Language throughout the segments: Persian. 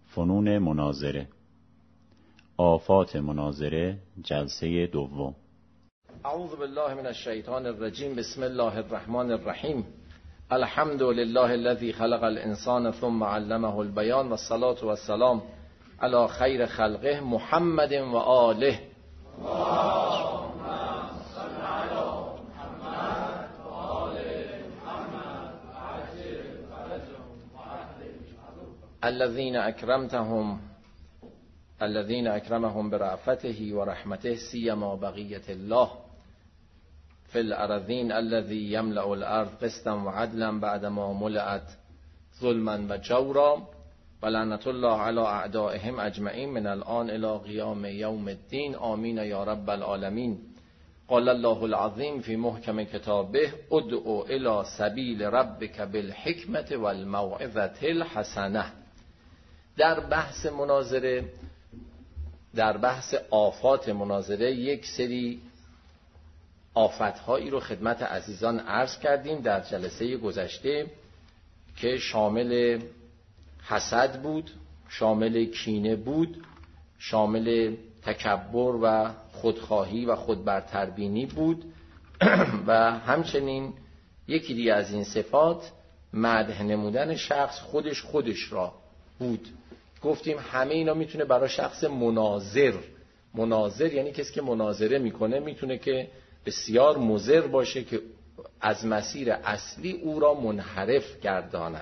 فنون مناظره. آفات مناظره، جلسه دوم. اعوذ بالله من الشیطان الرجیم. بسم الله الرحمن الرحیم. الحمد لله الذي خلق الانسان ثم علمه البیان و الصلاة و السلام علی خیر خلقه محمد و آله. الذين اکرمهم برأفته و رحمته سیما بقیة الله فی الارضین الذی یملأ الارض قسطا و عدلا بعدما ملئت ظلما و جورا و لعنة الله علی اعدائهم اجمعین من الان الی قیام یوم الدین. آمین یا رب العالمین. قال الله العظیم فی محکم کتابه ادعو الی سبیل ربک بالحکمة والموعظة الحسنه. در بحث آفات مناظره یک سری آفت‌هایی رو خدمت عزیزان عرض کردیم در جلسه گذشته که شامل حسد بود، شامل کینه بود، شامل تکبر و خودخواهی و خودبرتربینی بود و همچنین یکی دیگه از این صفات مدح نمودن شخص خودش را بود. گفتیم همه اینا میتونه برای شخص مناظر یعنی کسی که مناظره میکنه میتونه که بسیار مضر باشه که از مسیر اصلی او را منحرف گرداند.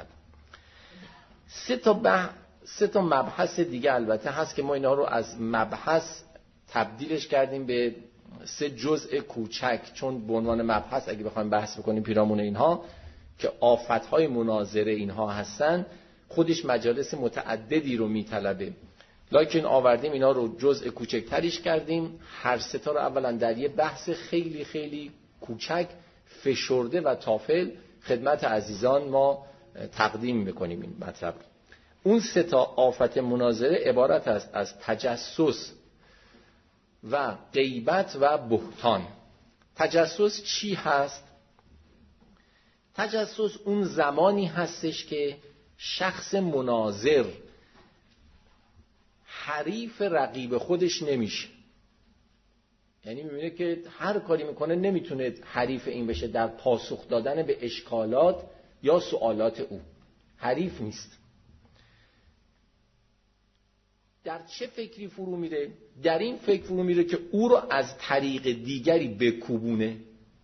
سه تا مبحث دیگه البته هست که ما اینا رو از مبحث تبدیلش کردیم به 3 جزء کوچک، چون به عنوان مبحث اگه بخوایم بحث بکنیم پیرامون اینها که آفتهای مناظره اینها هستن خودش مجالس متعددی رو میطلبه، لکن آوردیم اینا رو جزء کوچکتریش کردیم. هر سه تا رو اولا در یه بحث خیلی خیلی کوچک فشرده و تافل خدمت عزیزان ما تقدیم بکنیم این مطلب. اون 3 تا آفت مناظره عبارت است از تجسس و غیبت و بهتان. تجسس چی هست؟ تجسس اون زمانی هستش که شخص مناظر حریف رقیب خودش نمیشه، یعنی میبینه که هر کاری میکنه نمیتونه حریف این بشه در پاسخ دادن به اشکالات یا سوالات او، حریف نیست. در چه فکری فرو میره؟ در این فکر فرو میره که او رو از طریق دیگری بکوبونه.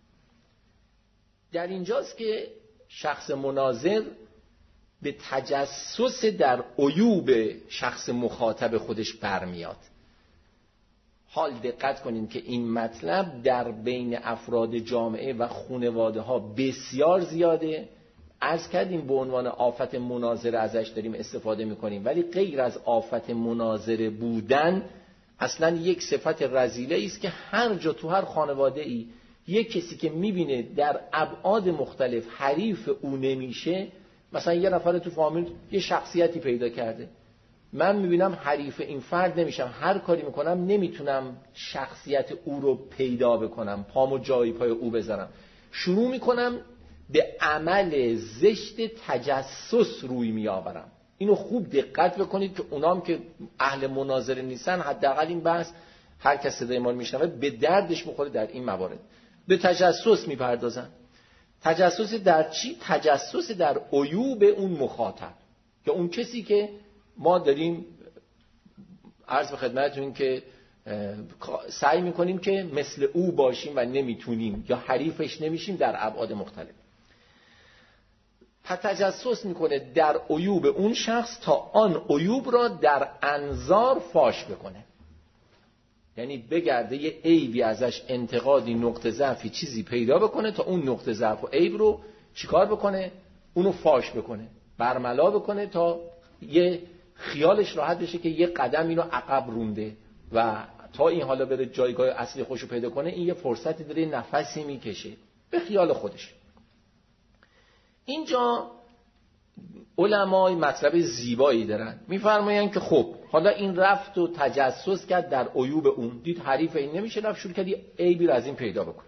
در اینجاست که شخص مناظر به تجسس در عیوب شخص مخاطب خودش برمیاد. حال دقت کنین که این مطلب در بین افراد جامعه و خانواده ها بسیار زیاده. عرض کردیم به عنوان آفت مناظره ازش داریم استفاده میکنیم، ولی غیر از آفت مناظره بودن اصلا یک صفت رذیله است که هر جا تو هر خانواده ای یک کسی که میبینه در ابعاد مختلف حریف او نمیشه، مثلا یه نفر تو فامیل یه شخصیتی پیدا کرده، من میبینم حریف این فرد نمیشم، هر کاری میکنم نمیتونم شخصیت او رو پیدا بکنم، پامو جای پای او بذارم، شروع میکنم به عمل زشت تجسس روی میآورم. اینو خوب دقت بکنید که اونام که اهل مناظره نیستن حداقل این بحث هر کس صدای ما رو میشنوه به دردش بخوره در این موارد. به تجسس میپردازن. تجسس در چی؟ تجسس در عیوب اون مخاطب، که اون کسی که ما داریم عرض به خدمتتون که سعی میکنیم که مثل او باشیم و نمیتونیم یا حریفش نمیشیم در ابعاد مختلف. تجسس میکنه در عیوب اون شخص تا آن عیوب را در انظار فاش بکنه، یعنی بگرده یه عیبی ازش، انتقادی، نقطه ضعفی، چیزی پیدا بکنه تا اون نقطه ضعف و عیب رو چیکار بکنه؟ اونو فاش بکنه، برملا بکنه تا یه خیالش راحت بشه که یه قدم اینو عقب رونده و تا این حالا بره جایگاه اصلی خودشو پیدا کنه این یه فرصتی داره، نفسی میکشه به خیال خودش. اینجا علمای مطلب زیبایی دارن، میفرمایند که خب حالا این رفت و تجسس کرد در عیوب اون، دید حریف این نمیشه، رفت شروع کرد عیبی رو از این پیدا بکنه.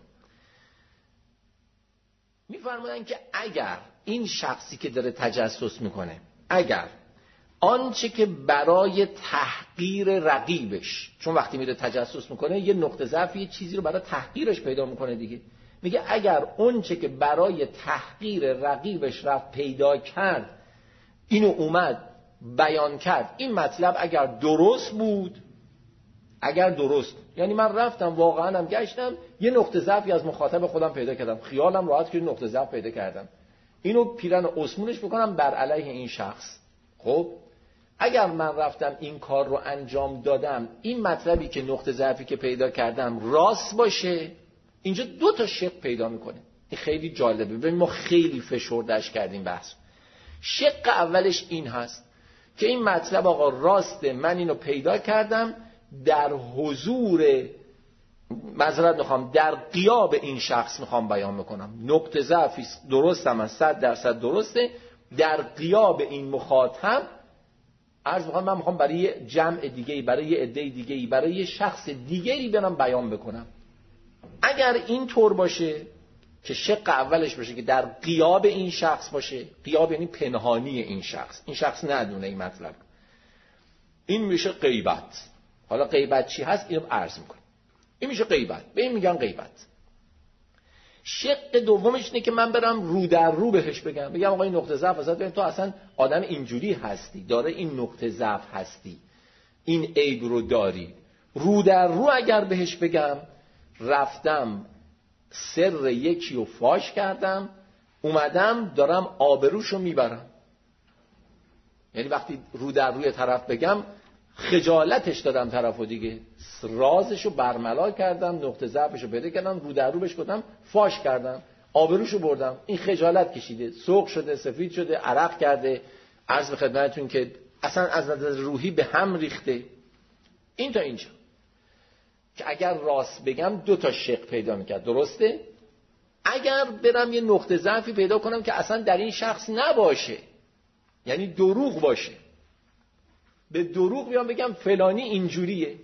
میفرمایند که اگر این شخصی که داره تجسس میکنه اگر آنچه که برای تحقیر رقیبش، چون وقتی میره تجسس میکنه یه نقطه ضعف یه چیزی رو برای تحقیرش پیدا میکنه دیگه، میگه اگر اونچه که برای تحقیر رقیبش رفت پیدا کرد اینو اومد بیان کرد، این مطلب اگر درست بود، اگر درست، یعنی من رفتم واقعا هم گشتم یه نقطه ضعفی از مخاطب خودم پیدا کردم، خیالم راحت که نقطه ضعف پیدا کردم، اینو پیرن اسمونش بکنم بر علیه این شخص. خب اگر من رفتم این کار رو انجام دادم، این مطلبی که نقطه ضعفی که پیدا کردم راست باشه، اینجا دو تا شق پیدا میکنه. این خیلی جالبه. ببین ما خیلی فشردش کردیم بحث. شق اولش این هست که این مطلب آقا راسته، من اینو پیدا کردم در حضور، معذرت میخوام، در غیاب این شخص میخوام بیان میکنم، نقطه ضعفی درستم از 100% درسته، در غیاب این مخاطب عرض میخوام، من میخوام برای یه جمع دیگه‌ای، برای یه عده دیگه‌ای، برای یه شخص دیگری برم بیان بکنم. اگر این طور باشه که شق اولش باشه که در غیاب این شخص باشه، غیاب یعنی پنهانی این شخص ندونه این مطلب، این میشه غیبت. حالا غیبت چی هست اینو عرض میکنم. این میشه غیبت، به این میگن غیبت. شق دومش اینه که من برم رو در رو بهش بگم آقا این نقطه ضعف ازت، ببین تو اصلا آدم اینجوری هستی، داره این نقطه ضعف هستی، این عیب رو داری. رو در رو اگر بهش بگم، رفتم سر یکی رو فاش کردم، اومدم دارم آبروشو میبرم. یعنی وقتی رو در روی طرف بگم خجالتش دادم طرفو دیگه، رازشو برملا کردم، نقطه ضعفشو پیدا کردم، رو در رو بهش گفتم، فاش کردم، آبروشو بردم، این خجالت کشیده، سرخ شده، سفید شده، عرق کرده، عرض به خدمتتون که اصلا از نظر روحی به هم ریخته. این تا اینجا که اگر راست بگم دو تا شق پیدا میکرد، درسته؟ اگر برم یه نقطه ضعفی پیدا کنم که اصلا در این شخص نباشه، یعنی دروغ باشه، به دروغ بیام بگم فلانی اینجوریه،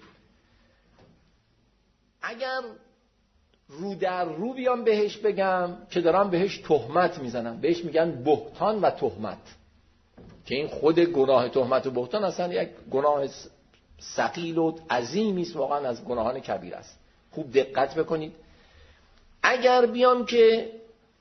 اگر رو در رو بیام بهش بگم که دارم بهش تهمت میزنم، بهش میگن بهتان و تهمت، که این خود گناه تهمت و بهتان اصلا یک گناه ثقیل و عظیمی است، واقعا از گناهان کبیر است. خوب دقت بکنید. اگر بیام که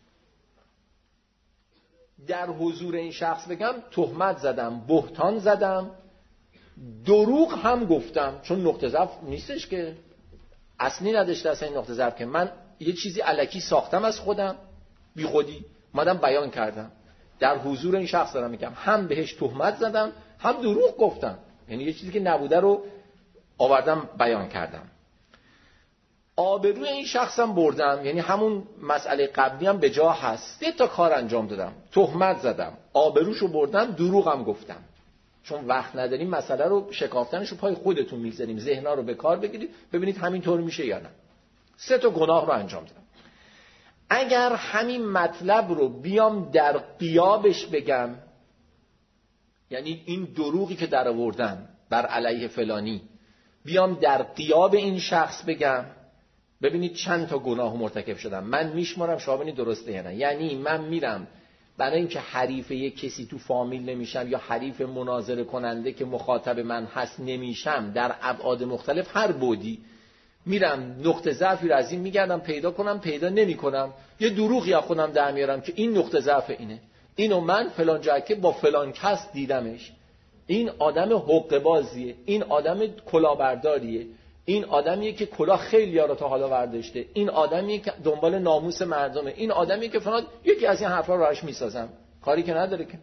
در حضور این شخص بگم تهمت زدم، بهتان زدم، دروغ هم گفتم، چون نقطه ضعف نیستش که اصلی نداشته اصلا این نقطه ضعف، که من یه چیزی الکی ساختم از خودم بی خودی اومدم بیان کردم، در حضور این شخص دارم میگم، هم بهش تهمت زدم هم دروغ گفتم، یعنی یه چیزی که نبوده رو آوردم بیان کردم. آبروی این شخصم بردم، یعنی همون مسئله قبلی هم به جا هست، 3 تا کار انجام دادم، تهمت زدم، آبروشو بردم، دروغم گفتم. چون وقت نداریم مسئله رو شکافتنشو پای خودتون میذاریم، ذهنا رو به کار بگیرید ببینید همینطور میشه یا نه. 3 تا گناه رو انجام دادم. اگر همین مطلب رو بیام در غیابش بگم، یعنی این دروغی که در آوردم بر علیه فلانی بیام در غیاب این شخص بگم، ببینید چند تا گناه مرتکب شدم. من میشمارم، شما ببینید درسته یا نه. یعنی من میرم برای اینکه حریف یک کسی تو فامیل نمیشم یا حریف مناظره کننده که مخاطب من هست نمیشم، در ابعاد مختلف هر بودی میرم نقطه ضعفی رو از این میگردم پیدا کنم، پیدا نمیکنم، یه دروغی از خودم در میارم که این نقطه ضعف اینه، اینو من فلان جایی که با فلان کس دیدمش، این آدم حقه بازیه، این آدم کلاهبرداریه، این آدمیه که کلاه خیلی ها رو تا حالا برداشته، این آدمیه که دنبال ناموس مردمه، این آدمیه که فلان، یکی از این حرفا رو راش میسازم، کاری که نداره که.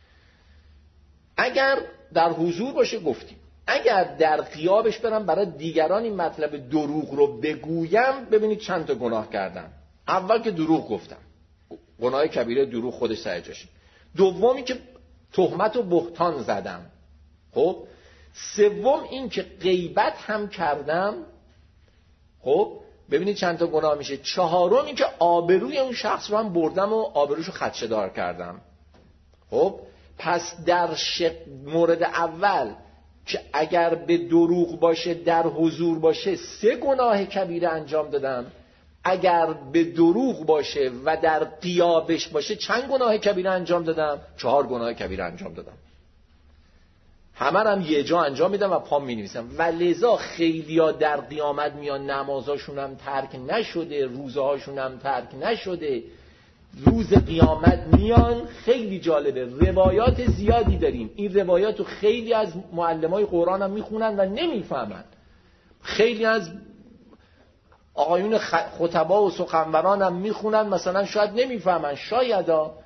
اگر در حضور باشه گفتیم، اگر در غیابش برم برای دیگران این مطلب دروغ رو بگویم، ببینید چند تا گناه کردم. اول که دروغ گفتم، گناه کبیره دروغ خودش سر جاشه. دومی که تهمت و بهتان زدم. خب سوم این که غیبت هم کردم. خب ببینید چند تا گناه میشه. چهارم این که آبروی اون شخص رو هم بردم و آبروشو خدشه‌دار کردم. خب پس در مورد اول که اگر به دروغ باشه در حضور باشه 3 گناه کبیره انجام دادم، اگر به دروغ باشه و در غیابش باشه چند گناه کبیره انجام دادم؟ 4 گناه کبیره انجام دادم. همه رو هم یه جا انجام میدم و پام مینویسم. و لذا خیلیا در قیامت میان نمازاشون هم ترک نشده، روزهاشون هم ترک نشده، روز قیامت میان. خیلی جالبه، روایات زیادی داریم. این روایات رو خیلی از معلمای قرآن هم میخونن و نمیفهمن. خیلی از آقایون خطبا و سخنوران هم میخونن، مثلا شاید نمیفهمن، شایدا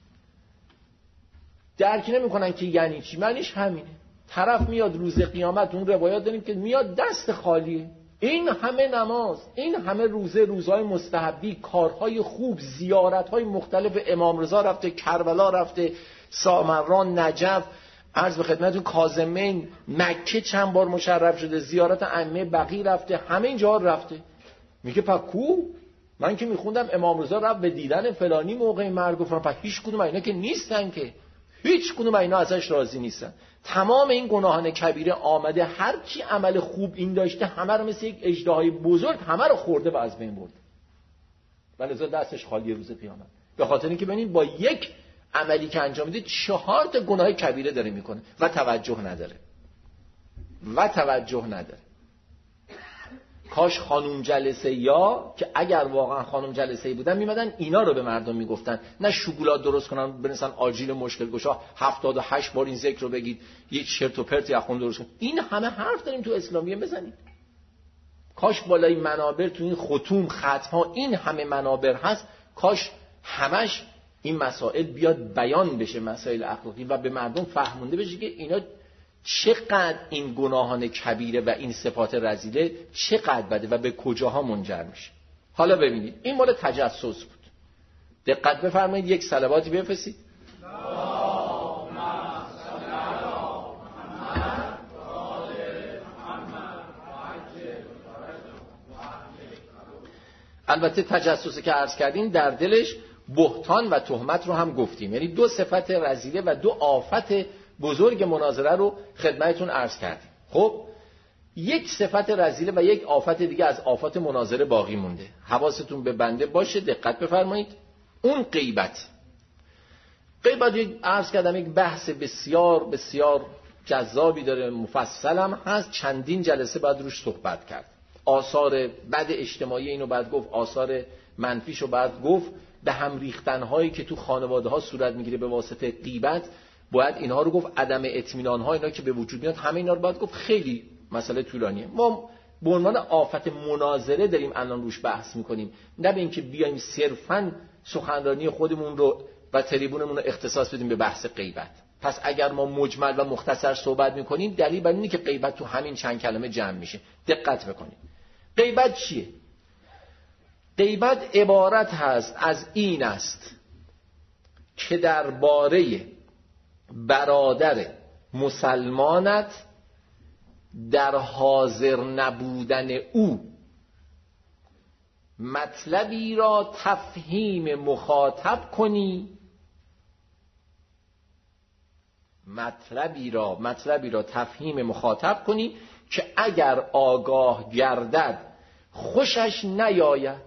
درک نمیکنن که یعنی چی. معنیش همینه. طرف میاد روز قیامت، اون روایات داریم که میاد دست خالیه. این همه نماز، این همه روزه، روزهای مستحبی، کارهای خوب، زیارتهای مختلف، امام رضا رفته، کربلا رفته، سامران، نجف، عرض به خدمتتون کاظمین، مکه چند بار مشرف شده، زیارت ائمه بقیع رفته، همه این جاها رفته. میگه پکو من که میخوندم امام رضا رفت به دیدن فلانی موقع مرگ، گفتم پس هیچ کدوم اینا که نیستن، که هیچ کدوم اینا ازش راضی نیستن. تمام این گناهان کبیره آمده، هر چی عمل خوب این داشته همه رو مثل یک اژدهای بزرگ همه رو خورده و از بین برده. ولذا دستش خالی روز قیامت. به خاطر اینکه ببینید با یک عملی که انجام میده 4 تا گناه کبیره داره میکنه و توجه نداره. کاش خانم جلسه یا که اگر واقعا خانم جلسه ای بودن میمدن اینا رو به مردم میگفتن، نه شوکولات درست کنن بنویسن آجیل مشکل گشا 78 بار این ذکر رو بگید، یه چرت و پرت یخون درست کن. این همه حرف داریم تو اسلامیه بزنید. کاش بالای منابر تو این ختوم ختم‌ها این همه منابر هست، کاش همش این مسائل بیاد بیان بشه، مسائل اخلاقی، و به مردم فهمونده بشه که اینا چقدر این گناهان کبیره و این صفات رذیله چقدر بده و به کجاها منجر میشه. حالا ببینید این مال تجسس بود. دقت بفرمایید، یک صلواتی بفرستید. البته تجسسی که عرض کردیم در دلش بهتان و تهمت رو هم گفتیم، یعنی 2 صفت رذیله و 2 آفت بزرگ مناظره رو خدمتتون عرض کردیم. خب یک صفت رذیله و یک آفت دیگه از آفات مناظره باقی مونده. حواستون به بنده باشه، دقت بفرمایید. اون غیبت عرض کردم یک بحث بسیار بسیار جذابی داره، مفصل هم هست، چندین جلسه بعد روش صحبت کرد. آثار بد اجتماعی اینو بعد گفت، آثار منفیشو بعد گفت، به هم ریختن‌هایی که تو خانواده‌ها صورت میگیره به واسطه غیبت باید اینها رو گفت، عدم اطمینان‌ها اینا که به وجود میاد همه اینا رو باید گفت. خیلی مسئله طولانیه. ما به عنوان آفت مناظره داریم الان روش بحث میکنیم، نه به اینکه بیایم صرفاً سخنرانی خودمون رو و تریبونمون رو اختصاص بدیم به بحث غیبت. پس اگر ما مجمل و مختصر صحبت میکنیم دلیل بر اینه که غیبت تو همین چند کلمه جمع میشه. دقت بکنید. غیبت چیه؟ غیبت عبارت هست از این است که درباره برادر مسلمانت در حاضر نبودن او مطلبی را تفهیم مخاطب کنی، مطلبی را تفهیم مخاطب کنی که اگر آگاه گردد خوشش نیاید.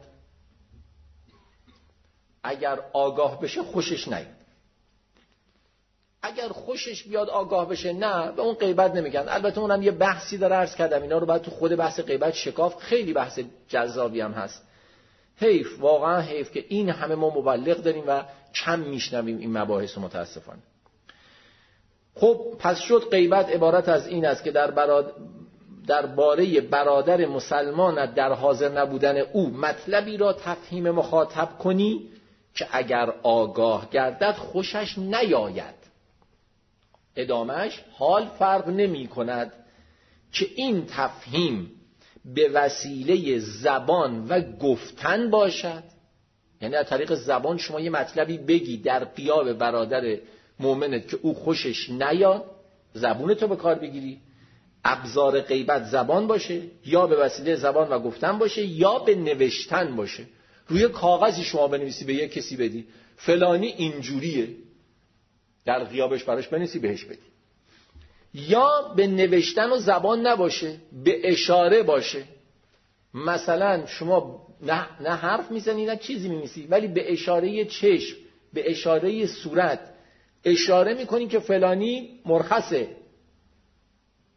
اگر آگاه بشه خوشش نیاید. اگر خوشش بیاد آگاه بشه نه، به اون غیبت نمیگن. البته اونم یه بحثی داره، عرض کردم اینا رو بعد تو خود بحث غیبت شکاف. خیلی بحث جذابی هم هست. حیف، واقعا حیف که این همه ما مبلغ داریم و کم میشنویم این مباحث رو متاسفانه. خب پس شد غیبت عبارت از این است که درباره برادر مسلمانت در حاضر نبودن او مطلبی را تفهیم مخاطب کنی که اگر آگاه گردد خوشش نیاید. ادامهش حال فرق نمی کند که این تفهیم به وسیله زبان و گفتن باشد، یعنی از طریق زبان شما یه مطلبی بگی در قیاب برادر مؤمنت که او خوشش نیاد، زبونتو به کار بگیری، ابزار غیبت زبان باشه، یا به وسیله زبان و گفتن باشه، یا به نوشتن باشه. روی کاغذی شما بنویسی به یک کسی بدی فلانی اینجوریه، در غیابش براش بنویسی بهش بدی. یا به نوشتن و زبان نباشه، به اشاره باشه. مثلا شما نه حرف میزنی نه چیزی میمیسی، ولی به اشاره چشم، به اشاره صورت اشاره میکنی که فلانی مرخصه،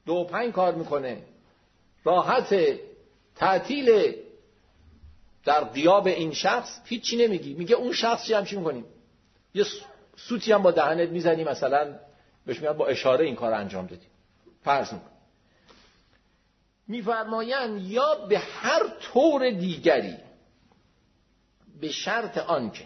2-5 کار میکنه، راحت، تعطیل، در غیاب این شخص هیچی نمیگی، میگه اون شخص چی همچی میکنیم، یه سوتی هم با دهنت میزنی، مثلا بهش میگن با اشاره این کار انجام دادی. فرض میفرمایند یا به هر طور دیگری به شرط آنکه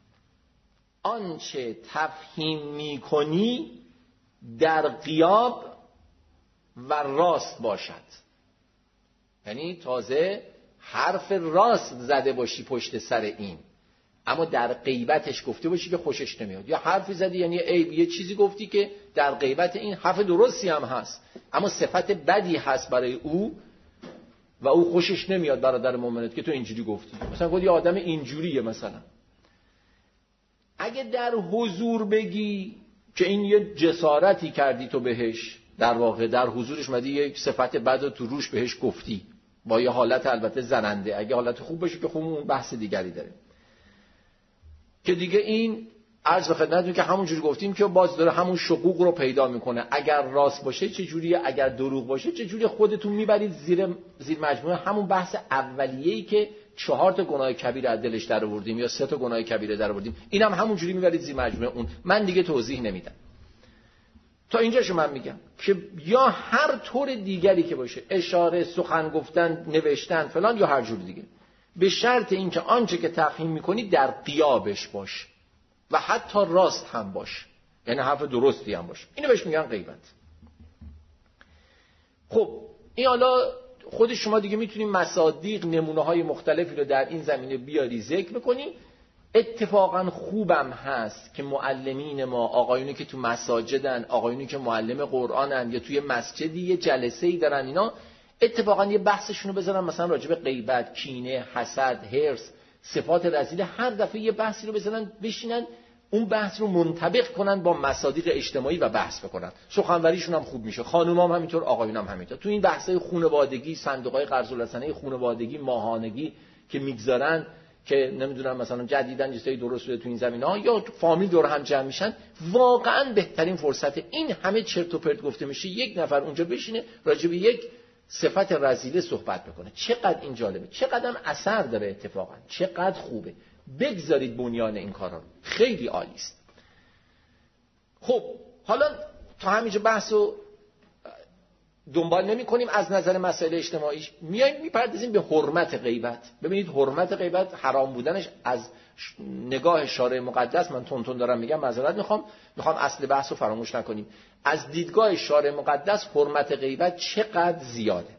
آنچه تفهیم میکنی در غیاب و راست باشد. یعنی تازه حرف راست زده باشی پشت سر این، اما در غیبتش گفته باشی که خوشش نمیاد، یا حرفی زدی یعنی عیب، یه چیزی گفتی که در غیبت این حرف درستی هم هست اما صفت بدی هست برای او و او خوشش نمیاد، برادر مومنت که تو اینجوری گفتی، مثلا گفت یه آدم اینجوریه. مثلا اگه در حضور بگی که این یه جسارتی کردی تو بهش، در واقع در حضورش مدی یک صفت بد رو تو روش بهش گفتی با یه حالت البته زننده، اگه حالت خوب باشه که خوب اون بحث دیگری داره، که دیگه این عرض به خدمتتون که همونجوری گفتیم که باز داره همون شقوق رو پیدا میکنه. اگر راست باشه چه جوریه، اگر دروغ باشه چه جوریه، خودتون میبرید زیر مجموعه همون بحث اولیه‌ای که 4 تا گناه کبیره از دلش در آوردیم یا 3 تا گناه کبیره در آوردیم، اینم همونجوری میبرید زیر مجموعه اون. من دیگه توضیح نمیدم، تا اینجاشو من میگم که یا هر طور دیگری که باشه، اشاره، سخن گفتن، نوشتن فلان، یا هر جور دیگه، به شرط اینکه آنچه که تفهیم میکنی در غیابش باش و حتی راست هم باش، یعنی حرف درستی هم باش. اینو بهش میگن غیبت. خب این حالا خود شما دیگه میتونید مصادیق، نمونه های مختلفی رو در این زمینه بیاری ذکر بکنی. اتفاقا خوبم هست که معلمین ما، آقایونی که تو مساجدن، آقایونی که معلم قرآنن یا توی مسجدی یه جلسه‌ای دارن، اینا اتفاقا یه بحثشون رو بذارن مثلا راجع به غیبت، کینه، حسد، حرص، صفات رذیله، هر دفعه یه بحثی رو بذارن، بشینن اون بحث رو منطبق کنن با مصادیق اجتماعی و بحث بکنن. سخنوریشون هم خوب میشه، خانومام همینطور، آقایونام همینطور. تو این بحث‌های خانوادگی، صندوق‌های قرض الحسنه خانوادگی، ماهانگی که میگذارن، که نمیدونم مثلا جدیدن چیزای درست شده تو این زمینه‌ها، یا فامیل دور هم جمع میشن، واقعا بهترین فرصت. این همه چرت و پرت گفته میشه، یک نفر اونجا بشینه راجع به یک صفت رذیله صحبت بکنه. چقدر این جالبه، چقدر اثر داره، اتفاقا چقدر خوبه. بگذارید بنیان این کارا رو، خیلی عالی است. خب حالا تا همینجا بحثو دنبال نمی کنیم. از نظر مسائل اجتماعیش میایم میپردازیم به حرمت غیبت. ببینید حرمت غیبت، حرام بودنش از نگاه شارع مقدس، من تون دارم میگم، معذرت میخوام اصل بحث رو فراموش نکنیم. از دیدگاه شارع مقدس حرمت غیبت چقدر زیاده.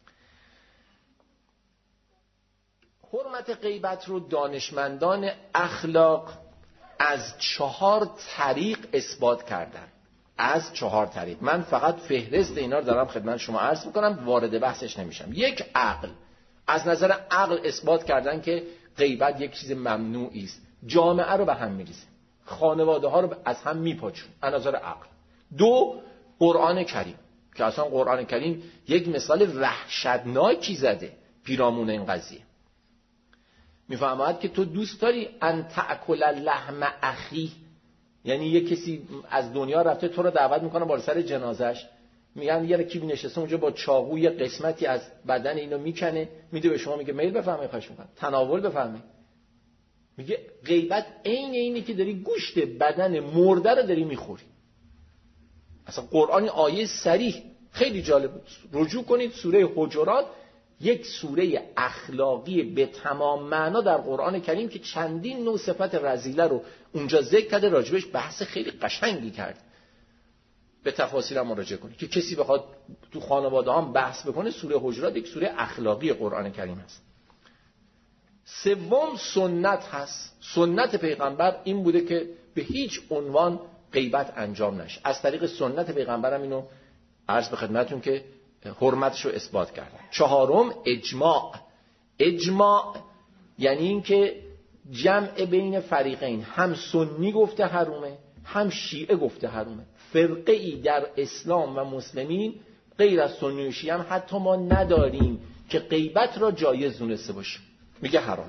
حرمت غیبت رو دانشمندان اخلاق از 4 طریق اثبات کردن. از 4 طریق. من فقط فهرست اینا رو دارم خدمت شما عرض میکنم، وارد بحثش نمیشم. 1، عقل. از نظر عقل اثبات کردن که غیبت یک چیز ممنوعی است، جامعه رو به هم میریزه، خانواده ها رو از هم میپاچون، از نظر عقل. 2، قرآن کریم، که اصلا قرآن کریم یک مثال وحشتناکی زده پیرامون این قضیه. میفهمد که تو دوست داری ان تأکل لحم اخی، یعنی یه کسی از دنیا رفته، تو رو دعوت میکنه بالا سر جنازش، میگن یه رکی نشسته اونجا با چاقو یه قسمتی از بدن اینو میکنه، میده به شما، میگه میل بفرمایید، خواهش میکنم تناول بفرمایید. میگه غیبت عین اینی که داری گوشت بدن مرده رو داری میخوری. اصلا قرآن آیه صریح خیلی جالب، رجوع کنید سوره حجرات، یک سوره اخلاقی به تمام معنا در قرآن کریم که چندین نوع صفت رذیله رو اونجا ذکر کرده، راجبش بحث خیلی قشنگی کرد. به تفاصیل هم مراجعه کنید که کسی بخواد تو خانواده هم بحث بکنه، سوره حجرات یک سوره اخلاقی قرآن کریم هست. 3، سنت هست. سنت پیغمبر این بوده که به هیچ عنوان غیبت انجام نشه. از طریق سنت پیغمبرم اینو عرض به خدمتتون که حرمتش رو اثبات کردن. 4، اجماع. اجماع یعنی این که جمع بین فریقین، هم سنی گفته حرومه، هم شیعه گفته حرومه. فرقه ای در اسلام و مسلمین غیر از سنی و شیعه هم حتی ما نداریم که غیبت را جایز دونسته باشه، میگه حرام.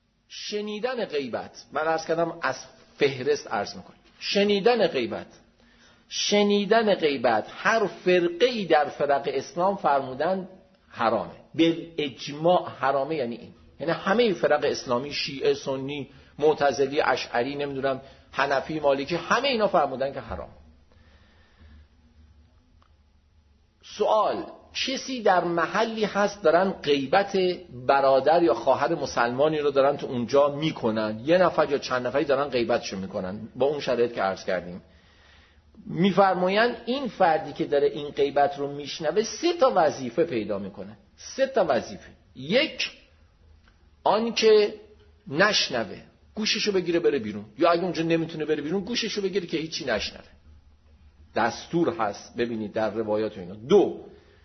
شنیدن غیبت، من عرض کردم از فهرست عرض میکنم. شنیدن غیبت شنیدن غیبت هر فرقه‌ای در فرق اسلام فرمودن حرامه، بالاجماع حرامه. یعنی این، یعنی همه فرق اسلامی، شیعه، سنی، معتزلی، اشعری، نمیدونم حنفی، مالکی، همه اینا فرمودن که حرام. سوال: کسی در محلی هست دارن غیبت برادر یا خواهر مسلمانی رو دارن تو اونجا میکنن، یه نفر یا چند نفری دارن غیبتشو میکنن با اون شرایط که عرض کردیم، میفرمایند این فردی که داره این غیبت رو میشنوه 3 وظیفه پیدا میکنه. 3 وظیفه. 1، آن که نشنوه، گوششو بگیره بره بیرون، یا اگه اونجا نمیتونه بره بیرون گوششو بگیره که هیچی نشنوه. دستور هست، ببینید در روایات اینا. 2،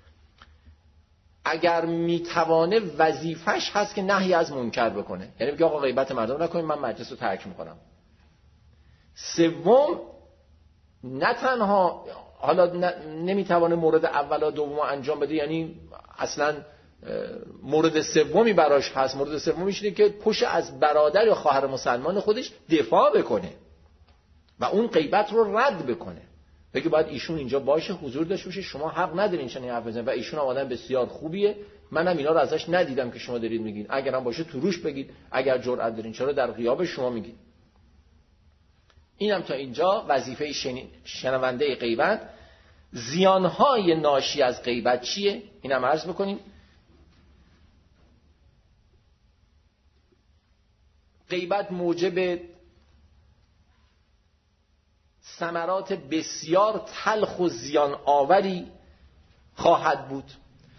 اگر میتوانه وظیفش هست که نهی از منکر بکنه، یعنی بگه آقا غیبت مردم نکنید، من مجلس رو ترک میکنم. 3، نه تنها حالا نمیتوانه مورد اول و دوم انجام بده، یعنی اصلا مورد سومی براش هست. مورد سومیش اینه که پشت از برادر یا خواهر مسلمان خودش دفاع بکنه و اون غیبت رو رد بکنه، بگه باید ایشون اینجا باشه، حضور داشته باشه، شما حق ندارین چنین حرف بزنید و ایشون هم آدم بسیار خوبیه، منم اینا رو ازش ندیدم که شما دارید میگین، اگرم باشه تو روش بگید، اگر جرأت دارین چرا در غیاب شما میگید. اینم تا اینجا وظیفه شنونده غیبت. زیانهای ناشی از غیبت چیه؟ اینم عرض بکنیم. غیبت موجب ثمرات بسیار تلخ و زیان آوری خواهد بود.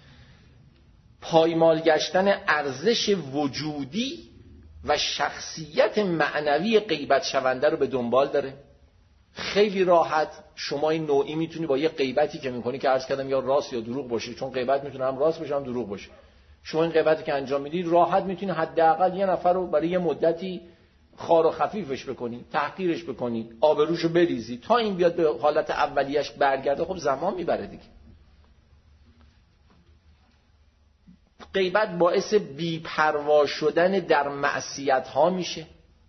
پایمال گشتن ارزش وجودی و شخصیت معنوی غیبت شونده رو به دنبال داره. خیلی راحت شما این نوعی میتونی با یه غیبتی که میکنی که عرض کردم یا راست یا دروغ باشه، چون غیبت میتونه هم راست باشه هم دروغ باشه، شما این غیبتی که انجام میدی راحت میتونی حداقل یه نفر رو برای یه مدتی خار و خفیفش بکنی، تحقیرش بکنی، آبروشو بریزی، تا این بیاد به حالت اولیش برگرده خب زمان میبره دیگه. غیبت باعث بی‌پروا شدن در معصیت ها میشه.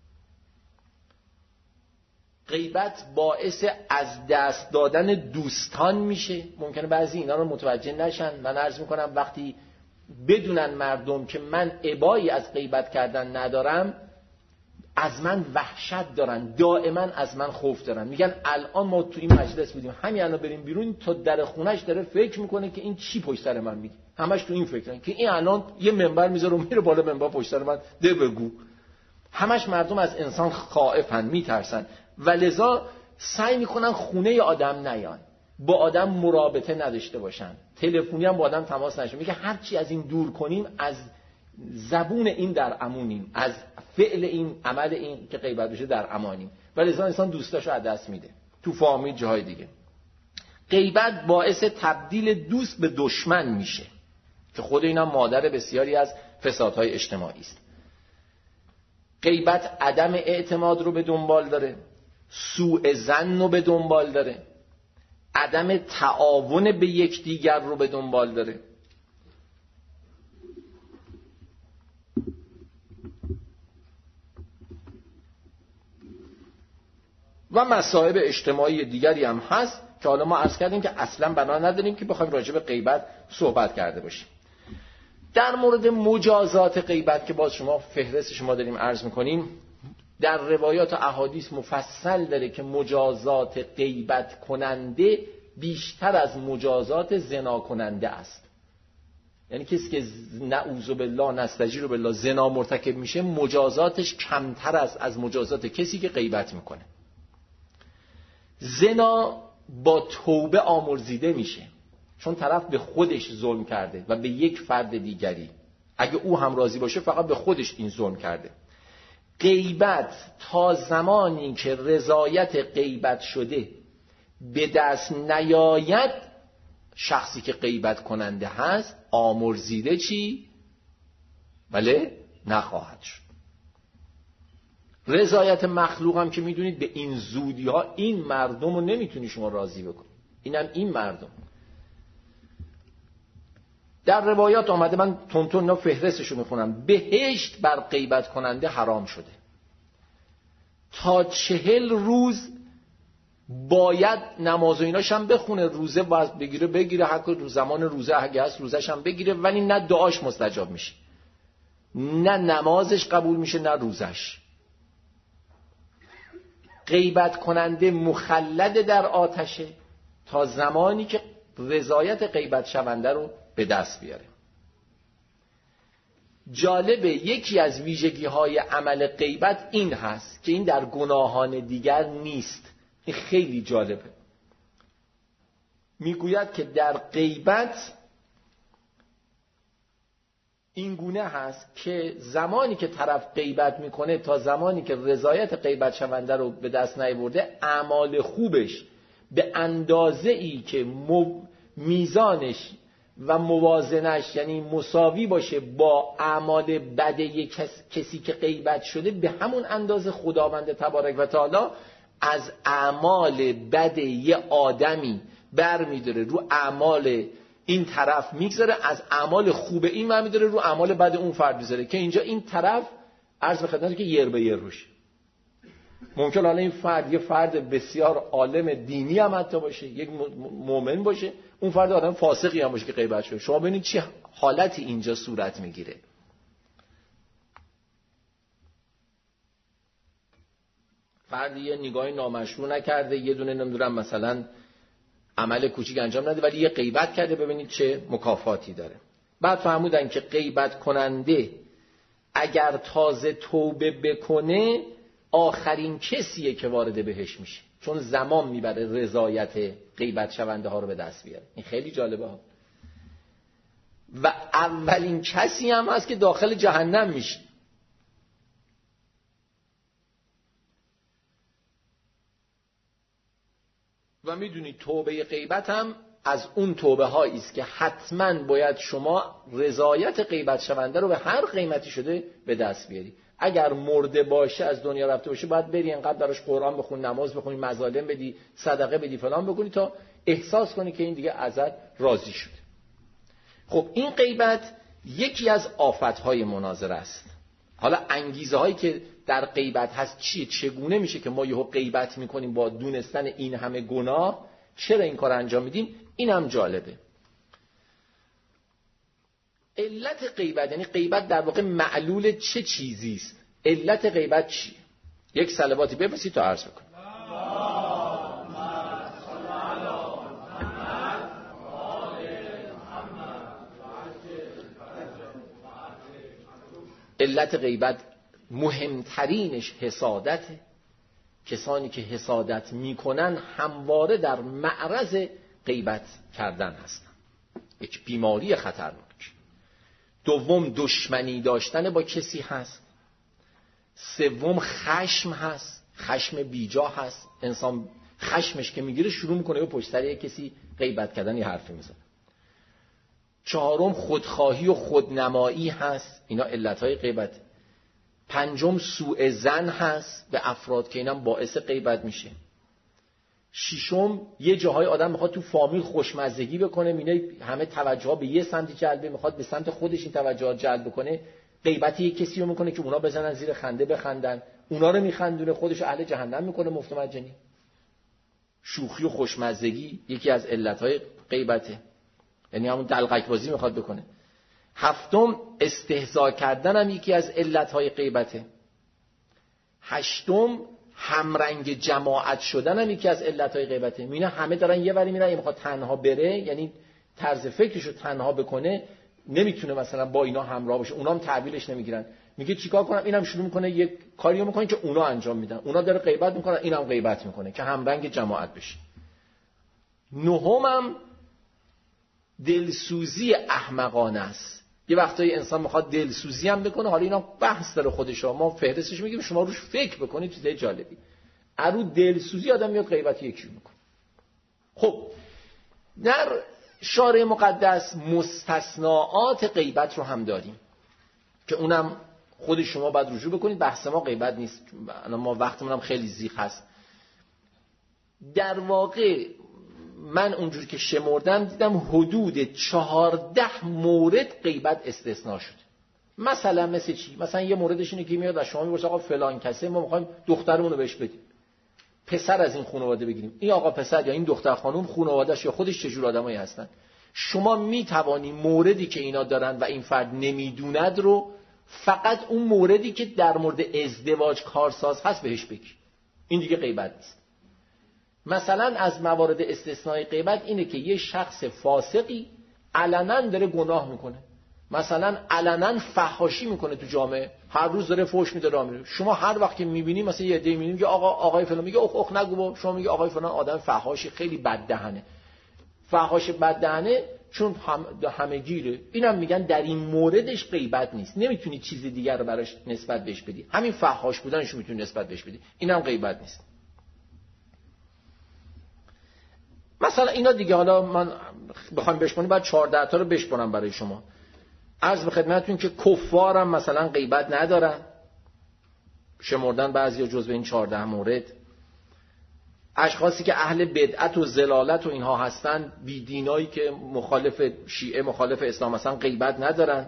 غیبت باعث از دست دادن دوستان میشه. ممکنه بعضی اینا رو متوجه نشن. من عرض میکنم وقتی بدونن مردم که من ابایی از غیبت کردن ندارم، از من وحشت دارن، دائما از من خوف دارن. میگن الان ما تو این مجلس بودیم، همین الان بریم بیرون، تا در خونش داره فکر میکنه که این چی پشت سر من میگه، همش تو این فکرن که این الان یه منبر میذاره و میره بالا منبر پشت سر من ده بگو. همش مردم از انسان خائفن، میترسن و لذا سعی میکنن خونه آدم نیان، با آدم مرابطه نداشته باشن، تلفنی هم با آدم تماس نشه. میگه هر چی از این دور کنیم، از زبون این در امونیم، از فعل این، عمل این که غیبت بشه در امانیم. و لذا انسان دوستاشو از دست میده تو فامیل، جاهای دیگه. غیبت باعث تبدیل دوست به دشمن میشه که خود اینم مادر بسیاری از فسادهای اجتماعی است. غیبت عدم اعتماد رو به دنبال داره، سوء ظن رو به دنبال داره، عدم تعاون به یکدیگر رو به دنبال داره. و مصائب اجتماعی دیگری هم هست که حالا ما عرض کردیم که اصلا بنا نداریم که بخوایم راجع به غیبت صحبت کرده باشیم. در مورد مجازات غیبت که باز شما فهرست شما داریم عرض میکنیم، در روایات و احادیث مفصل داره که مجازات غیبت کننده بیشتر از مجازات زنا کننده است. یعنی کسی که نعوذ بالله نستجیر بالله زنا مرتکب میشه، مجازاتش کمتر است از مجازات کسی که غیبت میکنه. زنا با توبه آمرزیده میشه، چون طرف به خودش ظلم کرده و به یک فرد دیگری، اگه او هم راضی باشه فقط به خودش این ظلم کرده. غیبت تا زمانی که رضایت غیبت شده به دست نیاید، شخصی که غیبت کننده هست آمرزیده چی؟ بله نخواهد شد. رضایت مخلوق هم که میدونید به این زودی ها، این مردم رو نمیتونی شما راضی بکنی، اینم این مردم. در روایات آمده، من تونتون اینا فهرستشو میخونم، بهشت بر غیبت کننده حرام شده، تا 40 روز باید نماز و ایناش هم بخونه، روزه باید بگیره حق رو زمان روزه اگه هست روزش هم بگیره، ولی نه دعاش مستجاب میشه، نه نمازش قبول میشه، نه روزش. غیبت کننده مخلد در آتشه تا زمانی که رضایت غیبت شونده رو به دست بیاره. جالبه یکی از ویژگی‌های عمل غیبت این هست که این در گناهان دیگر نیست. این خیلی جالبه. میگوید که در غیبت این گونه هست که زمانی که طرف غیبت میکنه تا زمانی که رضایت غیبت شونده رو به دست نیاورده، اعمال خوبش به اندازه‌ای که میزانش و موازنش یعنی مساوی باشه با اعمال بد کسی که غیبت شده، به همون اندازه خداوند تبارک و تعالی از اعمال بد یه آدمی برمی‌داره رو اعمال این طرف میگذاره، از اعمال خوب این برمی‌داره رو اعمال بد اون فرد میذاره، که اینجا این طرف عرض به خدمت که یر به یر روش. ممکن حالا این فرد یه فرد بسیار عالم دینی هم حتی باشه، یک مؤمن باشه، اون فرد آدم فاسقی هم باشه که غیبت شده. شما ببینید چه حالتی اینجا صورت میگیره. فردی یه نگاه نامشروع نکرده، یه دونه نمیدونم مثلا عمل کوچیک انجام نده، ولی یه غیبت کرده، ببینید چه مکافاتی داره. بعد فهمودن که غیبت کننده اگر تازه توبه بکنه آخرین کسیه که وارد بهش میشه، چون زمان میبره رضایت غیبت شونده ها رو به دست بیاره. این خیلی جالبه ها. و اولین کسی هم هست که داخل جهنم میشه. و میدونید توبه غیبت هم از اون توبه هایی است که حتما باید شما رضایت غیبت شونده رو به هر قیمتی شده به دست بیاری. اگر مرده باشه، از دنیا رفته باشه، باید بری انقدر براش قرآن بخونی، نماز بخونی، مظالم بدی، صدقه بدی، فلان بکنی تا احساس کنی که این دیگه ازت راضی شده. خب این غیبت یکی از آفت‌های مناظره است. حالا انگیزه هایی که در غیبت هست چیه؟ چگونه میشه که ما یهو غیبت میکنیم با دونستن این همه گناه؟ چرا این کار انجام میدیم؟ این هم جالبه. علت غیبت، یعنی غیبت در واقع معلول چه چیزی است؟ علت غیبت چیه؟ یک صلواتی بفرستید تا عرض بکنم. علت غیبت مهمترینش حسادته. کسانی که حسادت میکنن همواره در معرض غیبت کردن هستن. یک بیماری خطرناک. دوم دشمنی داشتن با کسی هست. سوم خشم هست، خشم بیجا هست. انسان خشمش که میگیره شروع میکنه به پشت سر کسی غیبت کردن، یه حرفی میزنه. چهارم خودخواهی و خودنمایی هست، اینا علتهای غیبت. پنجم سوء ظن هست به افراد که اینم باعث غیبت میشه. ششم یه جاهای آدم میخواد تو فامیل خوشمزگی بکنه، میونه همه توجه ها به یه سمتی جلبه، میخواد به سمت خودش این توجهات جلب بکنه، غیبت یه کسی رو میکنه که اونا بزنن زیر خنده بخندن، اونا رو میخندونه، خودش اهل جهنم میکنه مفت و مجانی. شوخی و خوشمزگی یکی از علتهای غیبته، یعنی همون دلقک بازی میخواد بکنه. هفتم استهزاء کردن هم یکی از علتهای غیبته. هشتم همرنگ جماعت شدن هم یکی از علتهای غیبته. میونه همه دارن یه وری میرن، میخواد تنها بره، یعنی طرز فکرشو تنها بکنه، نمیتونه مثلا با اینا همراه باشه، اونا هم تحویلش نمیگیرن. میگه چیکار کنم؟ اینم شروع میکنه یک کاریو میکنه که اونا انجام میدن، اونا داره غیبت میکنن، اینم غیبت میکنه که همرنگ جماعت بشه. نهمم دلسوزی احمقانه است. یه وقتایی انسان میخواد دلسوزی هم بکنه، حالا اینا بحث داره خودش، ما فهرستش میگیم شما روش فکر بکنید، چیزای جالبی. ارو دلسوزی آدم میاد غیبت یکی میکنه. خب در شارع مقدس مستثناءات غیبت رو هم داریم که اونم خود شما باید رجوع بکنید. بحث ما غیبت نیست، ما وقتمون هم خیلی زیغ هست. در واقع من اونجور که شمردم دیدم حدود 14 مورد غیبت استثناء شد. مثلا مثل چی؟ مثلا یه موردش اینه که میاد از شما میپرسه آقا فلان کسه ما میخوایم دخترمون رو بهش بدیم، پسر از این خانواده بگیریم، این آقا پسر یا این دختر خانم خانواده‌اش یا خودش چه جور آدمایی هستن، شما میتوانی موردی که اینا دارن و این فرد نمیدوند رو فقط اون موردی که در مورد ازدواج کارساز هست بهش بگی. این دیگه غیبت نیست. مثلا از موارد استثنایی غیبت اینه که یه شخص فاسقی علنا داره گناه میکنه، مثلا علنا فحاشی میکنه تو جامعه، هر روز داره فحش میده راه میره، شما هر وقت که میبینی مثلا یه عده میبینی که آقای فلان میگه اخ نگو با، شما میگه آقای فلان آدم فحاشی خیلی بددهنه، فحاش بددهنه چون همه گیره، اینم میگن در این موردش غیبت نیست، نمیتونی چیز دیگر رو براش نسبت بهش بدی، همین فحاش بودنش میتونی نسبت بهش بدی، اینم غیبت نیست. مثلا اینا دیگه، حالا من بخوام بشمونم بعد 14 تا رو بشمونم برای شما. عرض به خدمتتون که کفارم مثلا غیبت ندارن، شمردن بعضیا جزو این 14 مورد. اشخاصی که اهل بدعت و ضلالت و اینها هستن، بیدینایی که مخالف شیعه مخالف اسلام هستن غیبت ندارن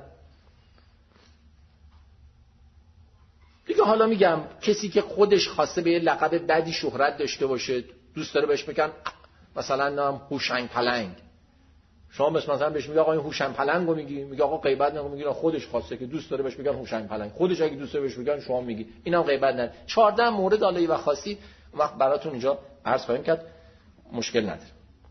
دیگه. حالا میگم کسی که خودش خواسته به یه لقب بدی شهرت داشته باشه، دوست داره بهش بگن مثلا نام هوشنگ پلنگ، شما مثلا بهش میگه آقا این هوشنگ پلنگو میگه آقا غیبت نگو، میگه خودش خواسته که دوست داره بهش بگن هوشنگ پلنگ، خودش اگه دوست داره بهش بگن شما میگی، اینم غیبت نه. 14 مورد حالا و خاصی وقت براتون اینجا عرض خواهیم کرد، مشکل نداره.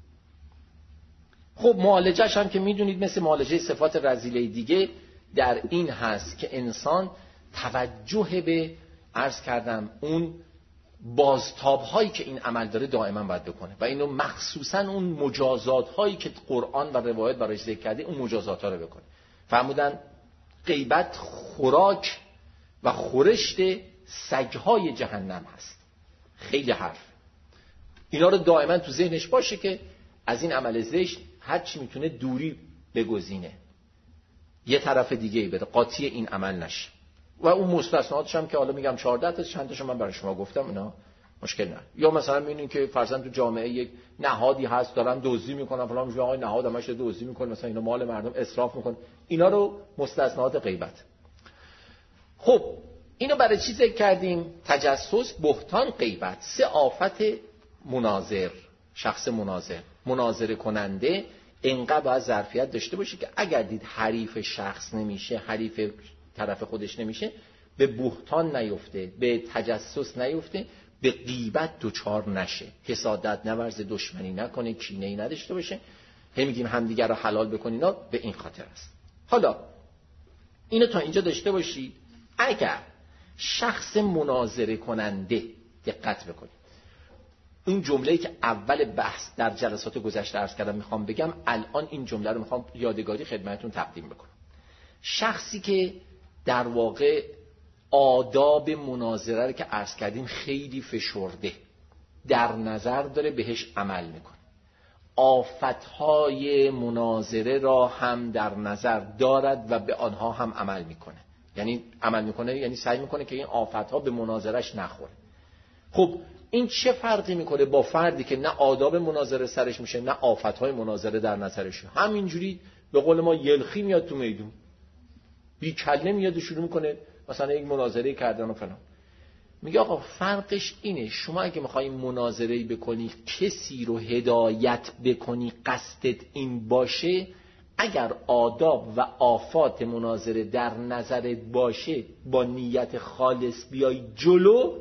خب معالجهش هم که میدونید مثل معالجه صفات رذیله دیگه در این هست که انسان توجه به عرض کردم اون بازتاب هایی که این عمل داره دائما باید بکنه و اینو مخصوصا اون مجازات هایی که قرآن و روایت برایش ذکر کرده اون مجازات ها رو بکنه. فرمودن غیبت خوراک و خورشت سگهای جهنم هست. خیلی حرف، اینا رو دائما تو ذهنش باشه که از این عمل زشت هر چی میتونه دوری بگزینه، یه طرف دیگه بده، قاطی این عمل نشه. و اون مستثناتش هم که حالا میگم 14 تا، چند تاشو من برای شما گفتم، اینا مشکل نه. یا مثلا میبینین که فرضاً تو جامعه یک نهادی هست دارن دزدی میکنن فلان، میگه آقا نهاد همش دزدی میکنه، مثلا اینا مال مردم اسراف میکنه، اینا رو مستثنات غیبت. خب اینو برای چی ذکر کردیم؟ تجسس، بهتان، غیبت، سه آفت مناظر. شخص مناظره کننده اینقدر باید ظرفیت داشته باشه که اگر دید حریف شخص نمیشه، حریف طرف خودش نمیشه، به بهتان نیفته، به تجسس نیفته، به غیبت دوچار نشه، حسادت نورزه، دشمنی نکنه، کینه‌ای نداشته باشه. میگیم همدیگر رو حلال بکنین، به این خاطر است. حالا اینو تا اینجا داشته باشید. اگر شخص مناظره کننده، دقت بکنید، این جمله‌ای که اول بحث در جلسات گذشته عرض کردم میخوام بگم، الان این جمله رو میخوام یادگاری خدمتتون تقدیم بکنم. شخصی که در واقع آداب مناظره رو که عرض کردیم خیلی فشرده در نظر داره، بهش عمل میکنه، آفتهای مناظره را هم در نظر دارد و به آنها هم عمل میکنه. یعنی عمل میکنه یعنی سعی میکنه که این آفتها به مناظرش نخوره. خب این چه فرقی میکنه با فردی که نه آداب مناظره سرش میشه نه آفتهای مناظره در نظرشه، همینجوری به قول ما یلخی میاد تو میدون، بی کله میاد و شروع میکنه مثلا یک مناظره کردن و فلان. میگه آقا فرقش اینه، شما اگه میخوای مناظره بکنی، کسی رو هدایت بکنی، قصدت این باشه، اگر آداب و آفات مناظره در نظرت باشه، با نیت خالص بیای جلو،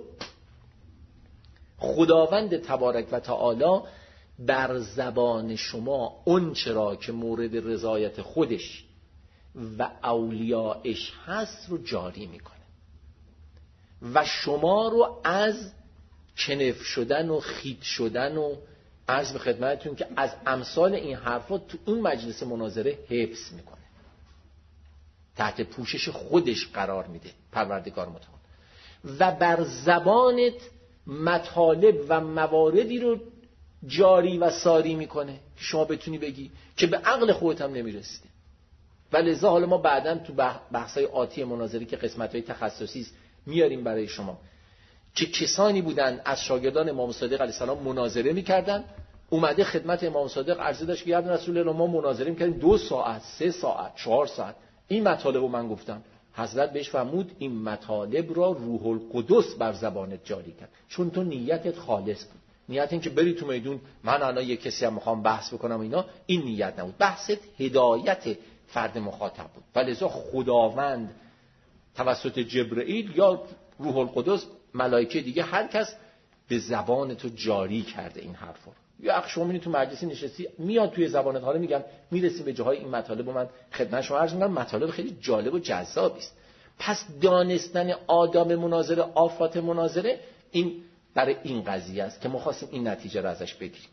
خداوند تبارک و تعالی بر زبان شما اون چرا که مورد رضایت خودش و اولیاءش هست رو جاری میکنه و شما رو از کنف شدن و خیت شدن و عرض به خدمتتون که از امثال این حرفات تو اون مجلس مناظره حفظ میکنه، تحت پوشش خودش قرار میده پروردگار متعال، و بر زبانت مطالب و مواردی رو جاری و ساری میکنه که شما بتونی بگی که به عقل خودت هم نمیرسیده. و لذا حالا ما بعداً تو بحث‌های آتی مناظری که قسمت‌های تخصصی است میاریم برای شما که کسانی بودن از شاگردان امام صادق علیه السلام مناظره میکردن، اومده خدمت امام صادق عرضه داشت که یا رسول الله ما مناظره میکردیم 2 ساعت 3 ساعت 4 ساعت، این مطالب رو من گفتم، حضرت بهش فرمود این مطالب را روح القدس بر زبانت جاری کرد، چون تو نیتت خالص بود. نیت این که بری تو میدون من الان یک کسی هم میخوام بحث بکنم اینا، این نیت نبود. بحثت هدایت فرد مخاطب بود. ولذا خداوند توسط جبرئیل یا روح القدس ملائکه دیگه هر کس به زبان تو جاری کرده این حرفا. یا اخ شما میبینید تو مجلسی نشستی میاد توی زبانت، حالا میگم میرسیم به جاهای این مطالب و من خدمت شما عرض می‌کنم مطالب خیلی جالب و جذابی است. پس دانستن آداب مناظره، آفات مناظره، این برای این قضیه است که ما خواستیم این نتیجه رو ازش بگیریم.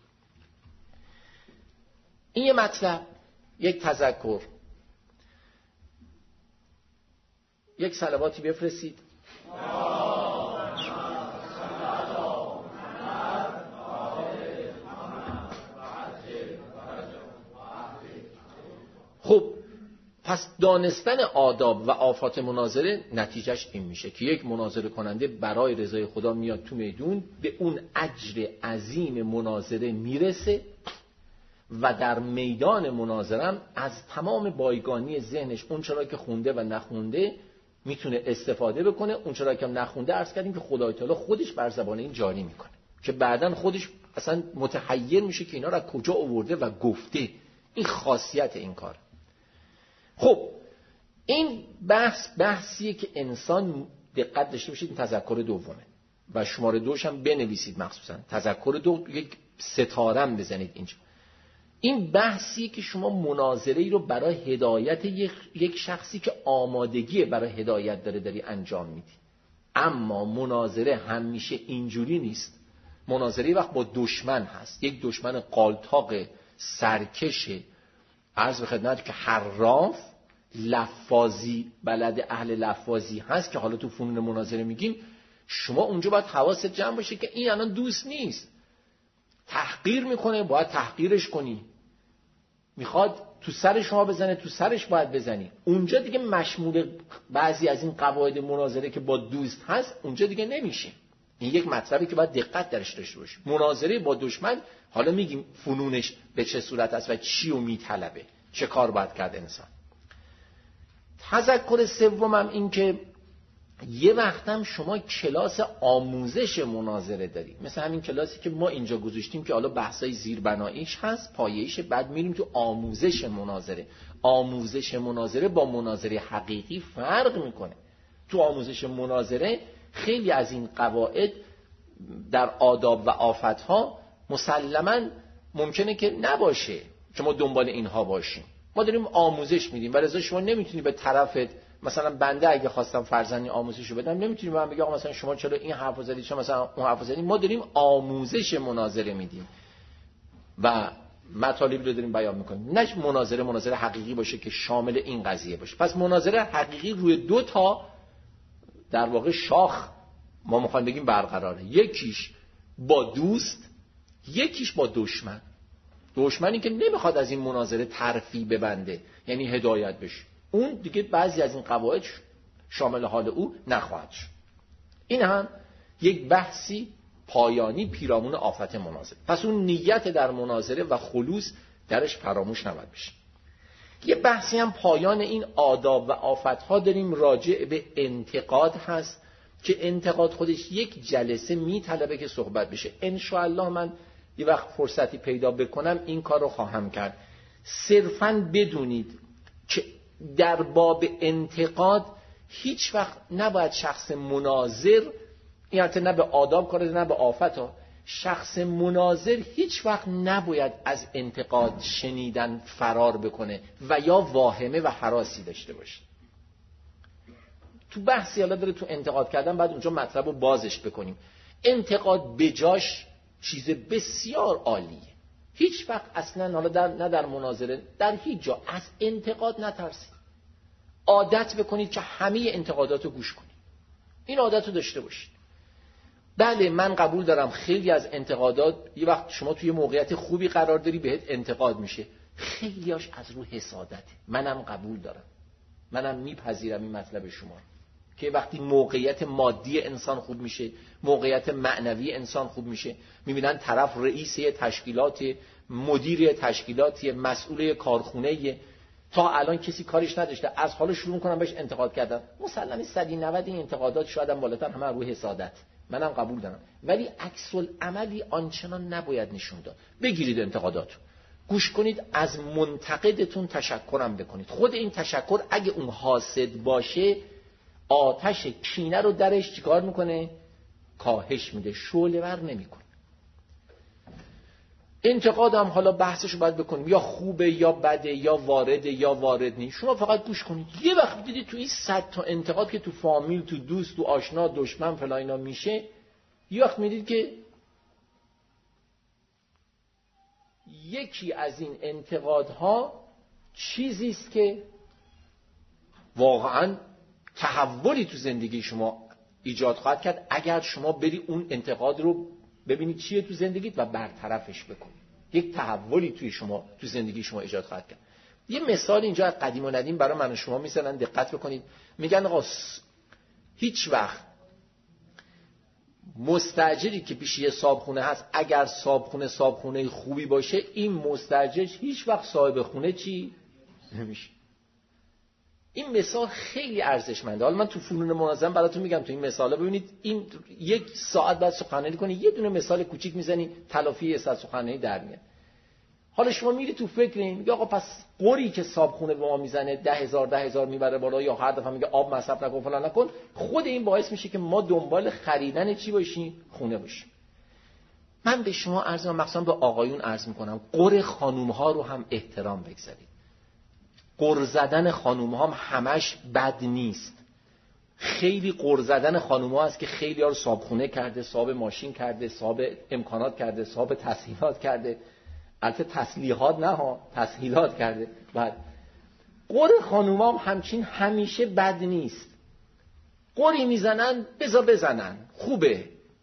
این یه مطلب، یک تذکر. یک صلواتی بفرستید. خب پس دانستن آداب و آفات مناظره نتیجهش این میشه که یک مناظره کننده برای رضای خدا میاد تو میدون، به اون اجر عظیم مناظره میرسه و در میدان مناظره از تمام بایگانی ذهنش اون چرا که خونده و نخونده میتونه استفاده بکنه، اون چرا که نخونده عرض کردیم که خدای تعالی خودش بر زبان این جاری میکنه که بعداً خودش اصلا متحیر میشه که اینا رو از کجا آورده و گفته. این خاصیت این کار. خب این بحثیه که انسان دقت داشته باشید. این تذکر دومه و شماره 2 هم بنویسید، مخصوصا تذکر 2 یک ستارم بزنید اینجا. این بحثیه که شما مناظره ای رو برای هدایت یک شخصی که آمادگی برای هدایت داری انجام میدی. اما مناظره همیشه اینجوری نیست. مناظره وقت با دشمن هست، یک دشمن قالتاق سرکشه، عرض به خدمت که حراف لفاظی بلد اهل لفاظی هست که حالا تو فنون مناظره میگیم. شما اونجا باید حواست جمع باشه که این الان دوست نیست، تحقیر میکنه، باید تحقیرش کنی، میخواد تو سر شما بزنه، تو سرش باید بزنی. اونجا دیگه مشمول بعضی از این قواعد مناظره که با دوست هست اونجا دیگه نمیشه. این یک مطلبی که باید دقت درش داشته باشی. مناظره با دشمن حالا میگیم فنونش به چه صورت است و چی رو میطلبه، چه کار باید کرد انسان. تذکر سومم این که یه وقتم شما کلاس آموزش مناظره دارید، مثل همین کلاسی که ما اینجا گذاشتیم که حالا بحثای زیربناییش هست، پایه‌ایش، بعد میریم تو آموزش مناظره. آموزش مناظره با مناظره حقیقی فرق میکنه. تو آموزش مناظره خیلی از این قواعد در آداب و آفت‌ها مسلماً ممکنه که نباشه که ما دنبال اینها باشیم. ما داریم آموزش میدیم و لذا شما نمیتونی به طرفت، مثلا بنده اگه خواستم فرزندی آموزشو بدم نمیتونی به من بگی آقا مثلا شما چرا این حرفو زدید، چرا مثلا اون حرفو زدید. ما داریم آموزش مناظره میدیم و مطالبی رو داریم بیان میکنیم. نه مناظره حقیقی باشه که شامل این قضیه باشه. پس مناظره حقیقی روی 2 تا در واقع شاخ ما میخوایم بگیم برقراره. یکیش با دوست، یکیش با دشمن. دشمنی که نمیخواد از این مناظره ترفیع ببنده، یعنی هدایت بشه، اون دیگه بعضی از این قواعد شامل حال او نخواهد شد. این هم یک بحثی پایانی پیرامون آفت مناظره. پس اون نیت در مناظره و خلوص درش فراموش نباید بشه. یه بحثی هم پایان این آداب و آفت‌ها داریم راجع به انتقاد هست که انتقاد خودش یک جلسه میطلبه که صحبت بشه. انشاءالله من یه وقت فرصتی پیدا بکنم این کار رو خواهم کرد. صرفاً بدونید که در باب انتقاد هیچ وقت نباید شخص مناظر، یعنی نه به آداب کار نه به آفت ها، شخص مناظر هیچ وقت نباید از انتقاد شنیدن فرار بکنه و یا واهمه و هراسی داشته باشه. تو بحثی حالا داره تو انتقاد کردن، بعد اونجا مطلب رو بازش بکنیم. انتقاد بجاش چیز بسیار عالیه. هیچ وقت اصلا حالا نه در مناظره، در هیچ جا از انتقاد نترسید. عادت بکنید که همه انتقادات رو گوش کنید. این عادت رو داشته باشید. بله من قبول دارم خیلی از انتقادات یه وقت شما توی موقعیت خوبی قرار داری بهت انتقاد میشه، خیلیاش از رو حسادته. منم قبول دارم، منم میپذیرم این مطلب شما که وقتی موقعیت مادی انسان خوب میشه، موقعیت معنوی انسان خوب میشه، میبینن طرف رئیس تشکیلات، مدیر تشکیلاتی، مسئول کارخونه، تا الان کسی کارش نداشته، از حالا شروع کنم بهش انتقاد کردن. مسلماً 190 این انتقادات شاید هم بالاتر همه روی حسادت، منم قبول دارم، ولی عکس العملی آنچنان نباید نشون داد. بگیرید انتقاداتو، گوش کنید، از منتقدتون تشکرم بکنید. خود این تشکر اگه اون حاسد باشه، آتش کینه رو درش چیکار میکنه؟ کاهش میده، شعله ور نمیکنه. انتقاد هم حالا بحثشو باید بکنیم، یا خوبه یا بده یا وارده یا وارد نیست. شما فقط گوش کنید. یه وقت دیدید تو این 100 تا انتقاد که تو فامیل، تو دوست، تو آشنا، دشمن فلان اینا میشه، یه وقت میدید که یکی از این انتقادها چیزی است که واقعا تحولی تو زندگی شما ایجاد خواهد کرد اگر شما بری اون انتقاد رو ببینید چیه تو زندگیت و برطرفش بکنید. یک تحولی توی شما تو زندگی شما ایجاد خواهد کرد. یه مثال اینجا از قدیم و ندیم برای من و شما میزنن، دقت بکنید. میگن آقا هیچ وقت مستاجری که پیش یه صابخونه هست، اگر صابخونه خوبی باشه، این مستاجر هیچ وقت صاحب خونه چی نمیشه. این مثال خیلی ارزشمنده. حالا من تو فنون منظم براتون میگم، تو این مثالا ببینید، این 1 ساعت بعد سخنرانی کنی، یه دونه مثال کوچیک میزنی، تلافی یه ساعت سخنرانی در میاد. حالا شما میری تو فکر این، میگه آقا پس قری که صابخونه به ما میزنه 10,000 میبره بالا، یا هر دفعه میگه آب مصرف نکن فلان نکن، خود این باعث میشه که ما دنبال خریدن چی باشیم؟ خونه باشیم. من به شما عرض میکنم، مخصوصا به آقایون عرض میکنم، قر خانوم ها رو هم احترام بگذارید. قر زدن خانوم ها همش بد نیست. خیلی قر زدن خانوم ها هست که خیلی ها رو صابخونه کرده، صاحب ماشین کرده، صاحب امکانات کرده، صاحب تسهیلات کرده. البته تسلیحات نه ها، تسهیلات کرده. بعد قر خانوم ها همچین همیشه بد نیست. قری میزنن، بزنن، خوبه.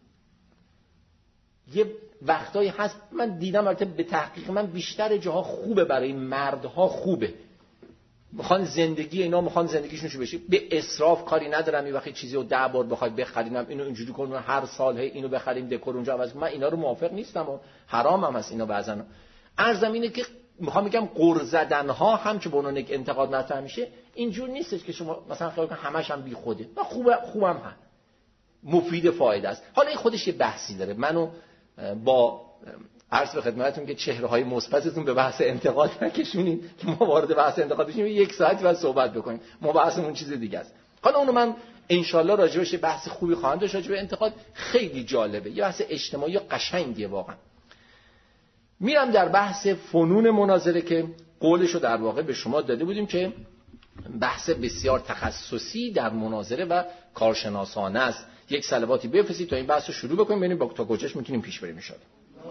یه وقتایی هست من دیدم، البته به تحقیق من بیشتر جاها خوبه، برای مردها خوبه. میخوان زندگی اینا، میخوان زندگیشون چه بشه، به اسراف کاری ندارم. یه وقتی چیزی رو 10 بار بخواید بخرینم، اینو اینجوری کنیم هر سال اینو بخریم، دکور اونجا عوض، من اینا رو موافق نیستم و حرامم هست اینا بعضن. عرضم اینه که میخوام بگم قر زدن ها هم که به عنوان یک انتقاد مطرح میشه، اینجور نیستش که شما مثلا خیال کنید همش هم بی خوده. و خوبم هم مفید فایده است. حالا این خودش یه بحثی داره. منو با عرض به خدمتتون که چهره‌های مثبتتون به بحث انتقاد نکشونید که ما وارد بحث انتقاد بشیم 1 ساعت بعد صحبت بکنیم. ما بحثمون چیز دیگه است. حالا اونو من ان شاءالله راجعش بحث خوبی خواهم داشت. راجع به انتقاد خیلی جالبه، یه بحث اجتماعی قشنگیه واقعا. میرم در بحث فنون مناظره که قولشو در واقع به شما داده بودیم که بحث بسیار تخصصی در مناظره و کارشناسانه است. یک صلواتی بفرستید تا این بحث رو شروع بکنیم، ببینیم تا کجاش میتونیم پیش بریم ان شاءالله.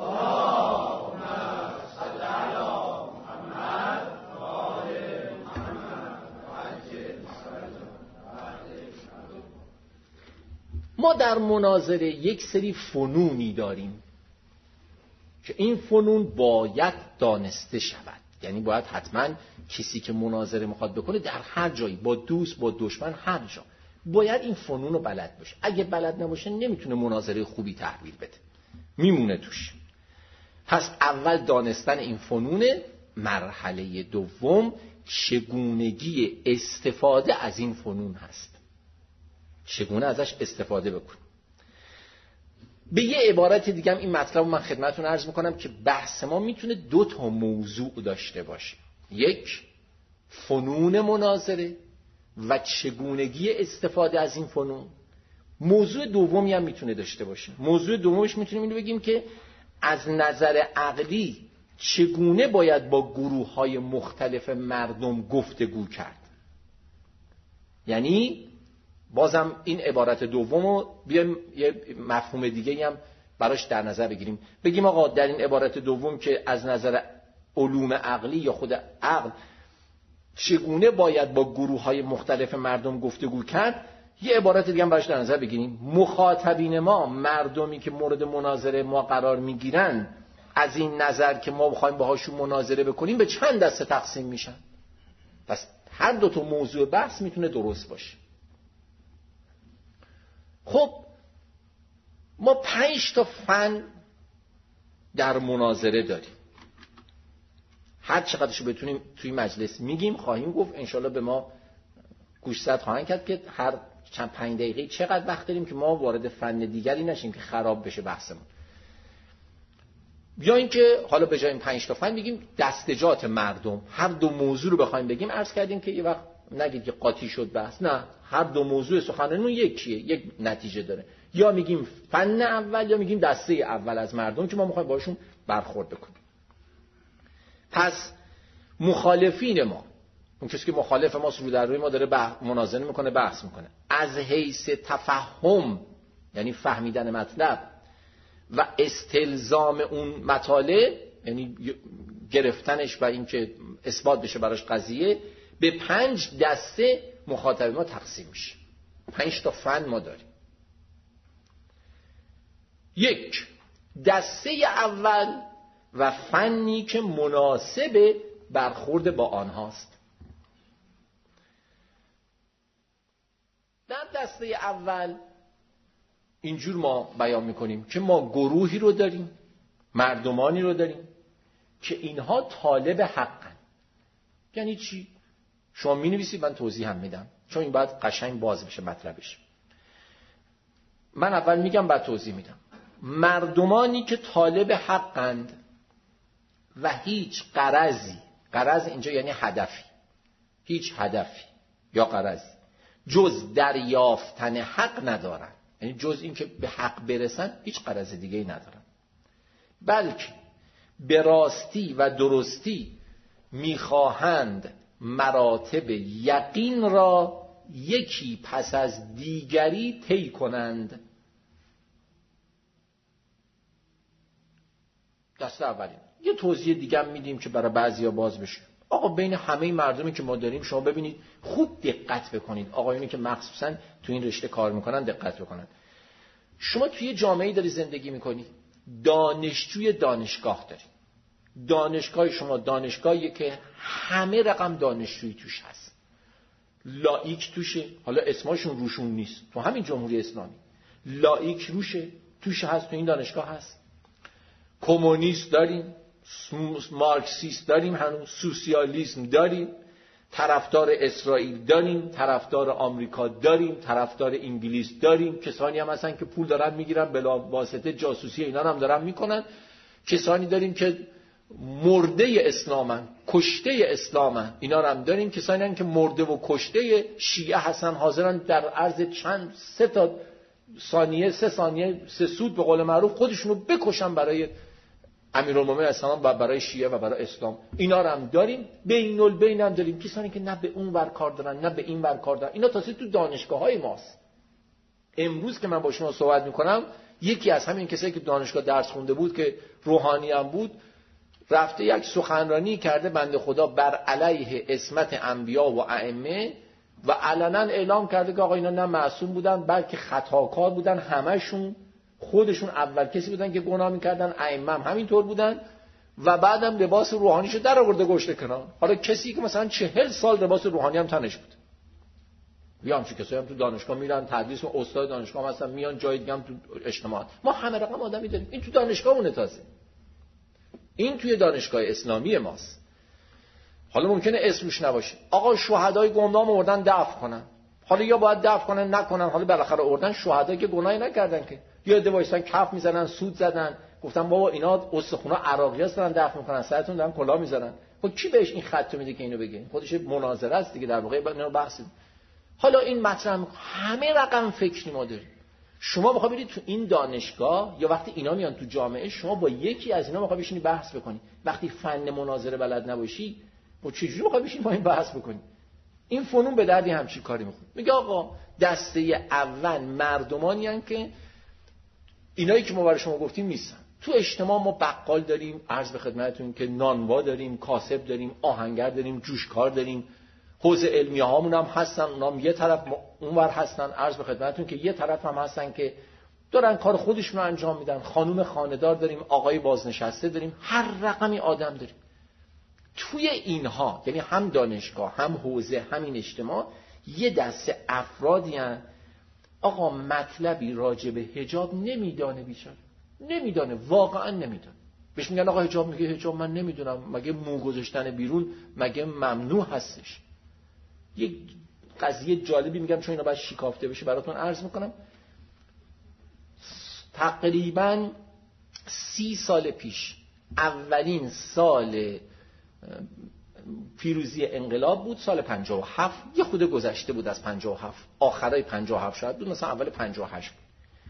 ما در مناظره یک سری فنونی داریم که این فنون باید دانسته شود. یعنی باید حتما کسی که مناظره میخواد بکنه در هر جایی، با دوست با دشمن، هر جا باید این فنون رو بلد باشه. اگه بلد نباشه نمیتونه مناظره خوبی تحویل بده، میمونه توش. پس اول دانستن این فنونه. مرحله دوم چگونگی استفاده از این فنون هست. چگونه ازش استفاده بکن. به یه عبارت دیگه هم این مطلب من خدمتتون عرض میکنم که بحث ما میتونه 2 تا موضوع داشته باشه. یک، فنون مناظره و چگونگی استفاده از این فنون. موضوع دومی هم میتونه داشته باشه. موضوع دومش میتونیم اینو بگیم که از نظر عقلی چگونه باید با گروه‌های مختلف مردم گفتگو کرد. یعنی بازم این عبارت دومو بیایم یه مفهوم دیگه هم براش در نظر بگیریم. بگیم آقا در این عبارت دوم که از نظر علوم عقلی یا خود عقل چگونه باید با گروه‌های مختلف مردم گفتگو کرد، یه عبارت دیگه هم براش در نظر بگیریم. مخاطبین ما، مردمی که مورد مناظره ما قرار میگیرن، از این نظر که ما بخوایم باهاشون مناظره بکنیم به چند دسته تقسیم میشن. پس هر 2 تا موضوع بحث میتونه درست باشه. خب ما 5 تا فن در مناظره داریم. هر چقدرشو بتونیم توی مجلس میگیم، خواهیم گفت، انشالله به ما گوشزد خواهند کرد که هر چند 5 دقیقه چقدر وقت داریم که ما وارد فن دیگری نشیم که خراب بشه بحثمون. یا اینکه حالا به جای 5 تا فن بگیم دستجات مردم، هر دو موضوع رو بخوایم بگیم. عرض کردیم که یه وقت نگید که قاطی شد بحث، نه، هر دو موضوع سخنرانی یکیه، یک نتیجه داره. یا میگیم فن اول یا میگیم دسته اول از مردم که ما میخوایم باشون برخورد بکنیم. پس مخالفین ما، اون کسی که مخالف ماست، رو در روی ما داره مناظره میکنه، بحث میکنه، از حیث تفهم یعنی فهمیدن مطلب و استلزام اون مطالب، یعنی گرفتنش و اینکه اثبات بشه براش قضیه، به 5 دسته مخاطب ما تقسیم میشه. 5 تا فن ما داریم. 1 دسته اول و فنی که مناسب برخورد با آنهاست. در دسته اول اینجور ما بیان میکنیم که ما گروهی رو داریم، مردمانی رو داریم که اینها طالب حقن. یعنی چی؟ شما می نویسید، من توضیح هم میدم، چون این باید قشنگ باز بشه مطلبش. من اول میگم بعد توضیح میدم. مردمانی که طالب حقند و هیچ غرضی، غرض اینجا یعنی هدفی، هیچ هدفی یا غرضی جز دریافتن حق ندارن، یعنی جز این که به حق برسن هیچ غرض دیگه‌ای ندارن، بلکه به راستی و درستی میخواهند مراتب یقین را یکی پس از دیگری طی کنند. دسته اولین. یه توضیح دیگه هم میدیم که برای بعضیا باز بشه. آقا بین همه مردمی که ما داریم شما ببینید، خوب دقت بکنید، آقایونی که مخصوصا تو این رشته کار میکنن دقت بکنن. شما توی جامعه‌ای داری زندگی میکنی، دانشجوی دانشگاه داری. دانشگاه شما دانشگاهیه که همه رقم دانشجویی توش هست. لایک توشه، حالا اسمشون روشون نیست، تو همین جمهوری اسلامی لایک روشه، توش هست، تو این دانشگاه هست. کمونیست داریم، مارکسیست داریم، هنوز سوسیالیسم داریم، طرفدار اسرائیل داریم، طرفدار آمریکا داریم، طرفدار انگلیس داریم. کسانی هم هستن که پول دارن میگیرن بلا واسطه جاسوسی اینا هم دارن میکنن. کسانی داریم که مرده اسلامن، کشته اسلامن، اینا رو هم داریم. کسانی هم که مرده و کشته شیعه هستن، حاضرن در عرض چند 3 ثانیه 3 سود به قول معروف خودشونو بکشن برای امیرالمومنین اسلام و برای شیعه و برای اسلام. اینا رو هم داریم. بین البین هم داریم کسانی که نه به اون ور کار دارن نه به این ور کار دارن. اینا تازه تو دانشگاه‌های ماست. امروز که من با شما صحبت میکنم، یکی از همین کسایی که دانشگاه درس خونده بود که روحانی هم بود، رفته یک سخنرانی کرده بنده خدا بر علیه عصمت انبیا و ائمه و علنا اعلام کرده که آقا اینا نه معصوم بودن بلکه خطاکار بودن، همشون خودشون اول کسی بودن که گناه میکردن، ائمه هم همینطور بودن و بعدم لباس روحانیشو در آورده گذاشته کنار. حالا کسی که مثلا 40 سال لباس روحانی هم تنش بود، بیام چه کسایی هم تو دانشگاه میرن تدریس و استاد دانشگاه مثلا میان جای دیگه هم تو اجتماعات. ما همه رقم آدمی داریم. این تو دانشگاهمونه، تازه این توی دانشگاه اسلامی ماست. حالا ممکنه اسمش نباشه. آقا شهدای گمنام آوردن دفن کنن. حالا یا باید دفن کنن نکنن، حالا بالاخره آوردن شهدایی که گناهی نکردن که. یا عده وایسن کف میزنن، سود زدن، گفتن بابا اینا استخونا عراقی هستن دفن میکنن، سرتون دارن کلاه میذارن. خب کی بهش این خط میده که اینو بگه؟ خودش مناظره است دیگه، در واقع اینو بحث. حالا این مطلب همه رقم فکری ما داریم. شما بخواد برید تو این دانشگاه یا وقتی اینا میان تو جامعه، شما با یکی از اینا بخواد بشینی بحث بکنی. وقتی فن مناظره بلد نباشی، با چجوری بخواد بشینی با این بحث بکنی؟ این فنون به دردی همچی کاری میخوره. میگه آقا دسته اول مردمانی هستن که اینایی که ما برای شما گفتیم نیستن. تو اجتماع ما بقال داریم، عرض به خدمتتون که نانوا داریم، کاسب داریم، آهنگر داریم، جوشکار داریم، حوزه علمیه هامون هم هستن، اونام یه طرف اونور هستن. عرض به خدمتتون که یه طرف هم هستن که دارن کار خودشون رو انجام میدن. خانم خانه‌دار داریم، آقای بازنشسته داریم، هر رقمی آدم داریم. توی اینها یعنی هم دانشگاه هم حوزه همین اجتماع یه دسته افرادی هستن آقا مطلبی راجع به حجاب نمیدانه، بیچاره نمیدانه، واقعا نمیدانه. بهش میگن آقا حجاب، میگه حجاب من نمیدونم، مگه مو گذاشتن بیرون مگه ممنوع هستش؟ یک قضیه جالبی میگم چون اینا باید شکافته بشه براتون عرض میکنم. تقریبا 30 سال پیش، اولین سال پیروزی انقلاب بود، سال 57، یه خود گذشته بود از 57، آخرای 57 شاید بود، مثلا اول 58 بود،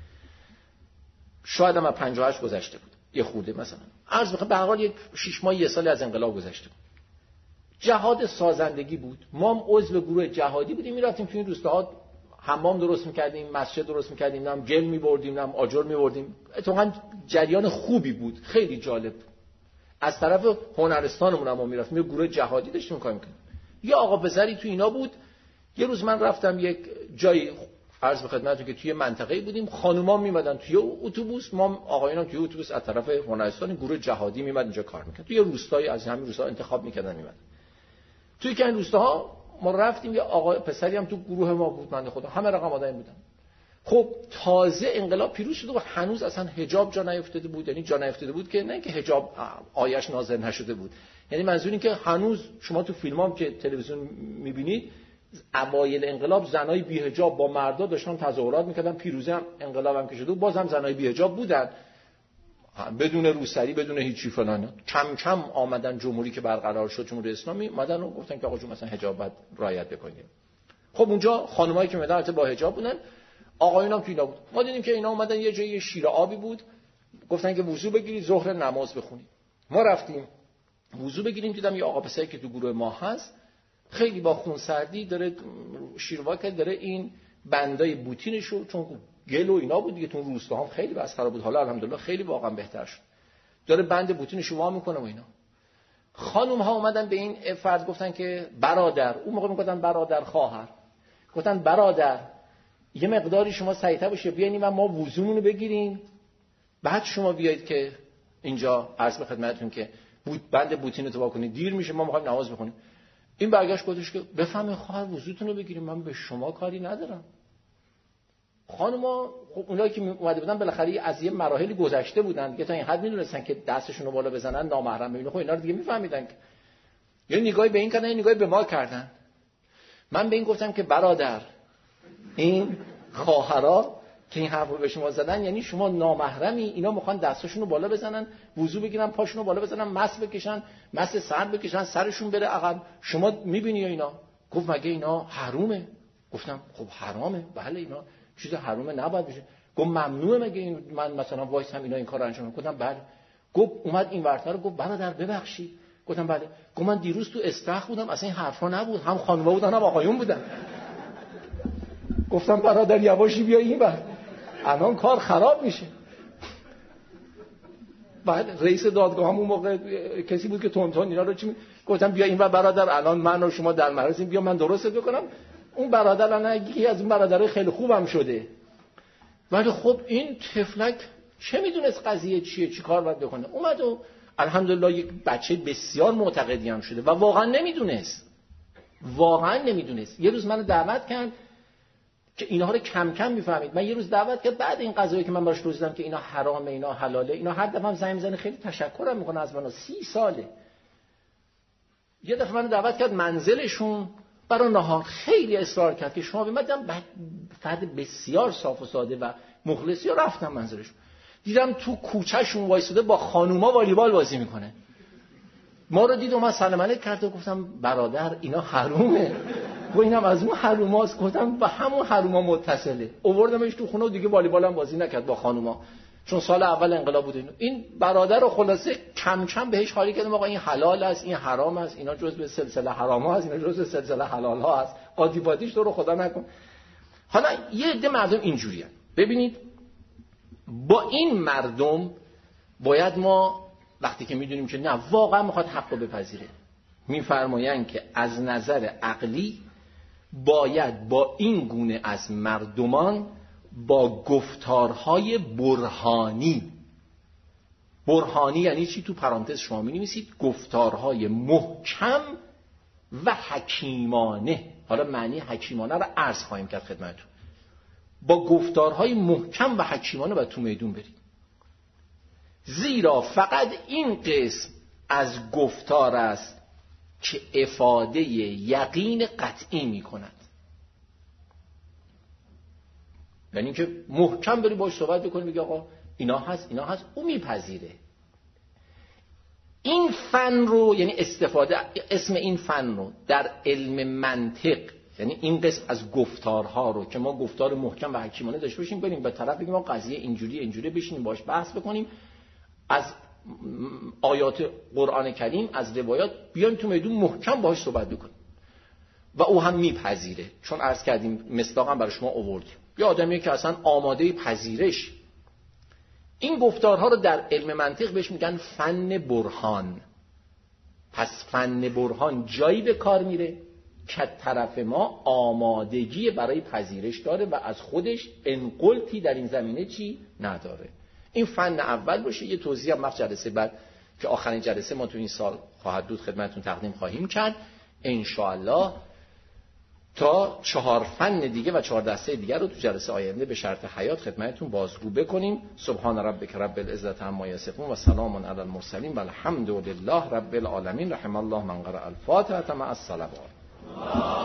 شاید هم از 58 گذشته بود یه خوده مثلا، عرض میکنم به هر حال یک 6 ماه یه سالی از انقلاب گذشته بود. جهاد سازندگی بود، ما هم عضو گروه جهادی بودیم، میرفتیم تو این روستاها حمام درست میکردیم، مسجد درست میکردیم، نم گل میبردیم، نم آجر میبردیم. اتفاقا جریان خوبی بود، خیلی جالب. از طرف هنرستانمون هم میرفتیم، یه گروه جهادی داشتیم کار میکردیم. یه آقا پسری تو اینا بود. یه روز من رفتم یک جایی، عرض به خدمتتون که توی منطقه‌ای بودیم، خانوما میمدن توی اتوبوس، ما آقایانم توی اتوبوس از طرف هنرستان گروه جهادی میمد اینجا کار میکرد. توی روستایی از همین روستا انتخاب میکردن میمدن. توی که این روستاها ما رفتیم، یه آقا پسری هم تو گروه ما بود، بنده خدا همه رقم آدم بودن. خب تازه انقلاب پیروز شده و هنوز اصلا حجاب جا نیفتاده بود. یعنی جا نیفتاده بود که نه که حجاب آیش نازل نشده بود، یعنی منظور این که هنوز شما تو فیلمام که تلویزیون میبینید اوایل انقلاب زنای بی حجاب با مردا داشتن تظاهرات میکردن، پیروزی هم انقلاب هم که شده بازم زنای بی حجاب بودن، بدون روسری بدون هیچی فلان. کم کم آمدن جمهوری که برقرار شد، جمهوری اسلامی، اومدن و گفتن که آقا جون مثلا حجاب باید رعایت بکنید. خب اونجا خانمایی که اومدن با حجاب بودن، آقایون هم تو اینا بود. ما دیدیم که اینا اومدن یه جایی شیر آبی بود، گفتن که وضو بگیرید ظهر نماز بخونید. ما رفتیم وضو بگیریم، دیدم یه آقا پسری که تو گروه ما هست خیلی با خونسردی داره شیرواکه، داره این بندای بوتینشو، چون گل و اینا بود دیگه تو روستاها خیلی بس خراب بود، حالا الحمدلله خیلی واقعا بهتر شد، داره بند بوتینشو وا میکنه و اینا. خانم ها اومدن به این فرد گفتن که برادر، اون موقع میگفتن برادر خواهر، گفتن برادر یه مقداری شما سریعتر باشه بیاین و ما وضومون رو بگیریم، بعد شما بیایید که اینجا عرض به خدمتتون که بند بوتین رو وا کنید، دیر میشه ما میخوایم نماز بخونیم. این برگشت گفتش که بفهمید خواهر وضوتون رو بگیریم، من به شما کاری ندارم. خانم‌ها خب اونایی که اومده بودن بالاخره از یه مراحلی گذشته بودن دیگه، تا این حد میدونستن که دستشون رو بالا بزنن نامحرم ببینن، خب اینا رو دیگه میفهمیدن که یه نگاهی به این کردن، یه نگاهی به ما کردن. من به این گفتم که برادر، این خواهرا که این حرفو به شما زدن یعنی شما نامحرمی، اینا میخوان دستاشون رو بالا بزنن، وضو بگیرن، پاشون رو بالا بزنن، مس بکشن، مس سر بکشن، سرشون بره عقب، شما میبینی اینا. گفت مگه اینا حرومه؟ گفتم خب حرامه، بله اینا چیز حرومه نباید بشه. گفت ممنوعه مگه این من مثلا وایسم اینا این کارو انجام بدن؟ گفتم بله. گفت اومد این ورتر گفت برادر ببخشید. گفتم بله. گفت من دیروز تو استخر بودم اصلا این حرفا نبود، هم خانوما بودن هم آقایون بودن. گفتم برادر یواشی بیا این بر الان کار خراب میشه. بعد رئیس دادگاه همون موقع کسی بود که تونتون اینا رو چی گفتم بیا این برادر الان من و شما در معرضیم، بیا من درستت بکنم. اون برادر الان یکی از اون برادرای خیلی خوبم شده، ولی خب این تفلک چه میدونست قضیه چیه، چی کار باید بکنه. اومد و الحمدلله یک بچه بسیار معتقدی هم شده و واقعا نمیدونست. یه روز منو دعوت کرد که اینها رو کم کم میفهمید. من یه روز دعوت کرد بعد این قضایی که من براش توضیح که اینا حرامه اینا حلاله، اینا هر دفعه هم زنگ میزنه خیلی تشکرم میکنه از من، 30 ساله. یه دفعه منو دعوت کرد منزلشون برای نهار، خیلی اصرار کرد که شما ببینم، فرد بسیار صاف و ساده و مخلصی، و رفتم منزلشون، دیدم تو کوچه‌شون وایساده با خانوما والیبال بازی میکنه. ما رو دید و من سلام علیک کرد و گفتم برادر اینا حرومه. و اینم از اون حروماست. گفتم با همون حروما متصله. آوردمش تو خونه و دیگه والیبال هم بازی نکرد با خانوما، چون سال اول انقلاب بود. این برادر رو خلاصه کم کم بهش حالی کردم آقا این حلال است، این حرام است، اینا جزء سلسله حرام ها است، اینا جزء سلسله حلال ها است. قاطی پاتیش تو رو خدا نکن. حالا یه عده مردم اینجوریه. ببینید با این مردم باید ما وقتی که میدونیم که نه واقعا میخواد حق رو بپذیره، میفرمایند که از نظر عقلی باید با این گونه از مردمان با گفتارهای برهانی یعنی چی؟ تو پرانتز شما می‌نویسید گفتارهای محکم و حکیمانه. حالا معنی حکیمانه رو عرض خواهیم کرد خدمتتون. با گفتارهای محکم و حکیمانه باید تو میدون برید. زیرا فقط این قسم از گفتار است که افاده یقین قطعی می کند. یعنی که محکم بری باش صحبت بکنی بگی آقا اینا هست او میپذیره. این فن رو، یعنی استفاده اسم این فن رو در علم منطق، یعنی این قسم از گفتارها رو که ما گفتار محکم و حکیمانه داشته باشیم بریم به طرف بگیم ما قضیه اینجوری بشینیم باش بحث بکنیم، از آیات قرآن کریم از روایات بیایم تو میدون محکم باش صحبت بکنیم و او هم میپذیره. چون عرض کردیم مصداقا برای شما آوردیم یه آدمیه که اصلا آماده پذیرش. این گفتارها رو در علم منطق بهش میگن فن برهان. پس فن برهان جایی به کار میره که طرف ما آمادگی برای پذیرش داره و از خودش انقلتی در این زمینه چی نداره. این فن اول باشه. یه توضیح هم جلسه بعد که آخرین جلسه ما تو این سال خواهد بود خدمتتون تقدیم خواهیم کرد انشاءالله، تا 4 فن دیگه و 4 دسته دیگه رو تو جلسه آینده به شرط حیات خدمتتون بازگو بکنیم. سبحان ربک رب العزة عما یصفون و سلام علی المرسلین و الحمد لله رب العالمین. رحم الله من قرأ الفاتحه مع الصلوات.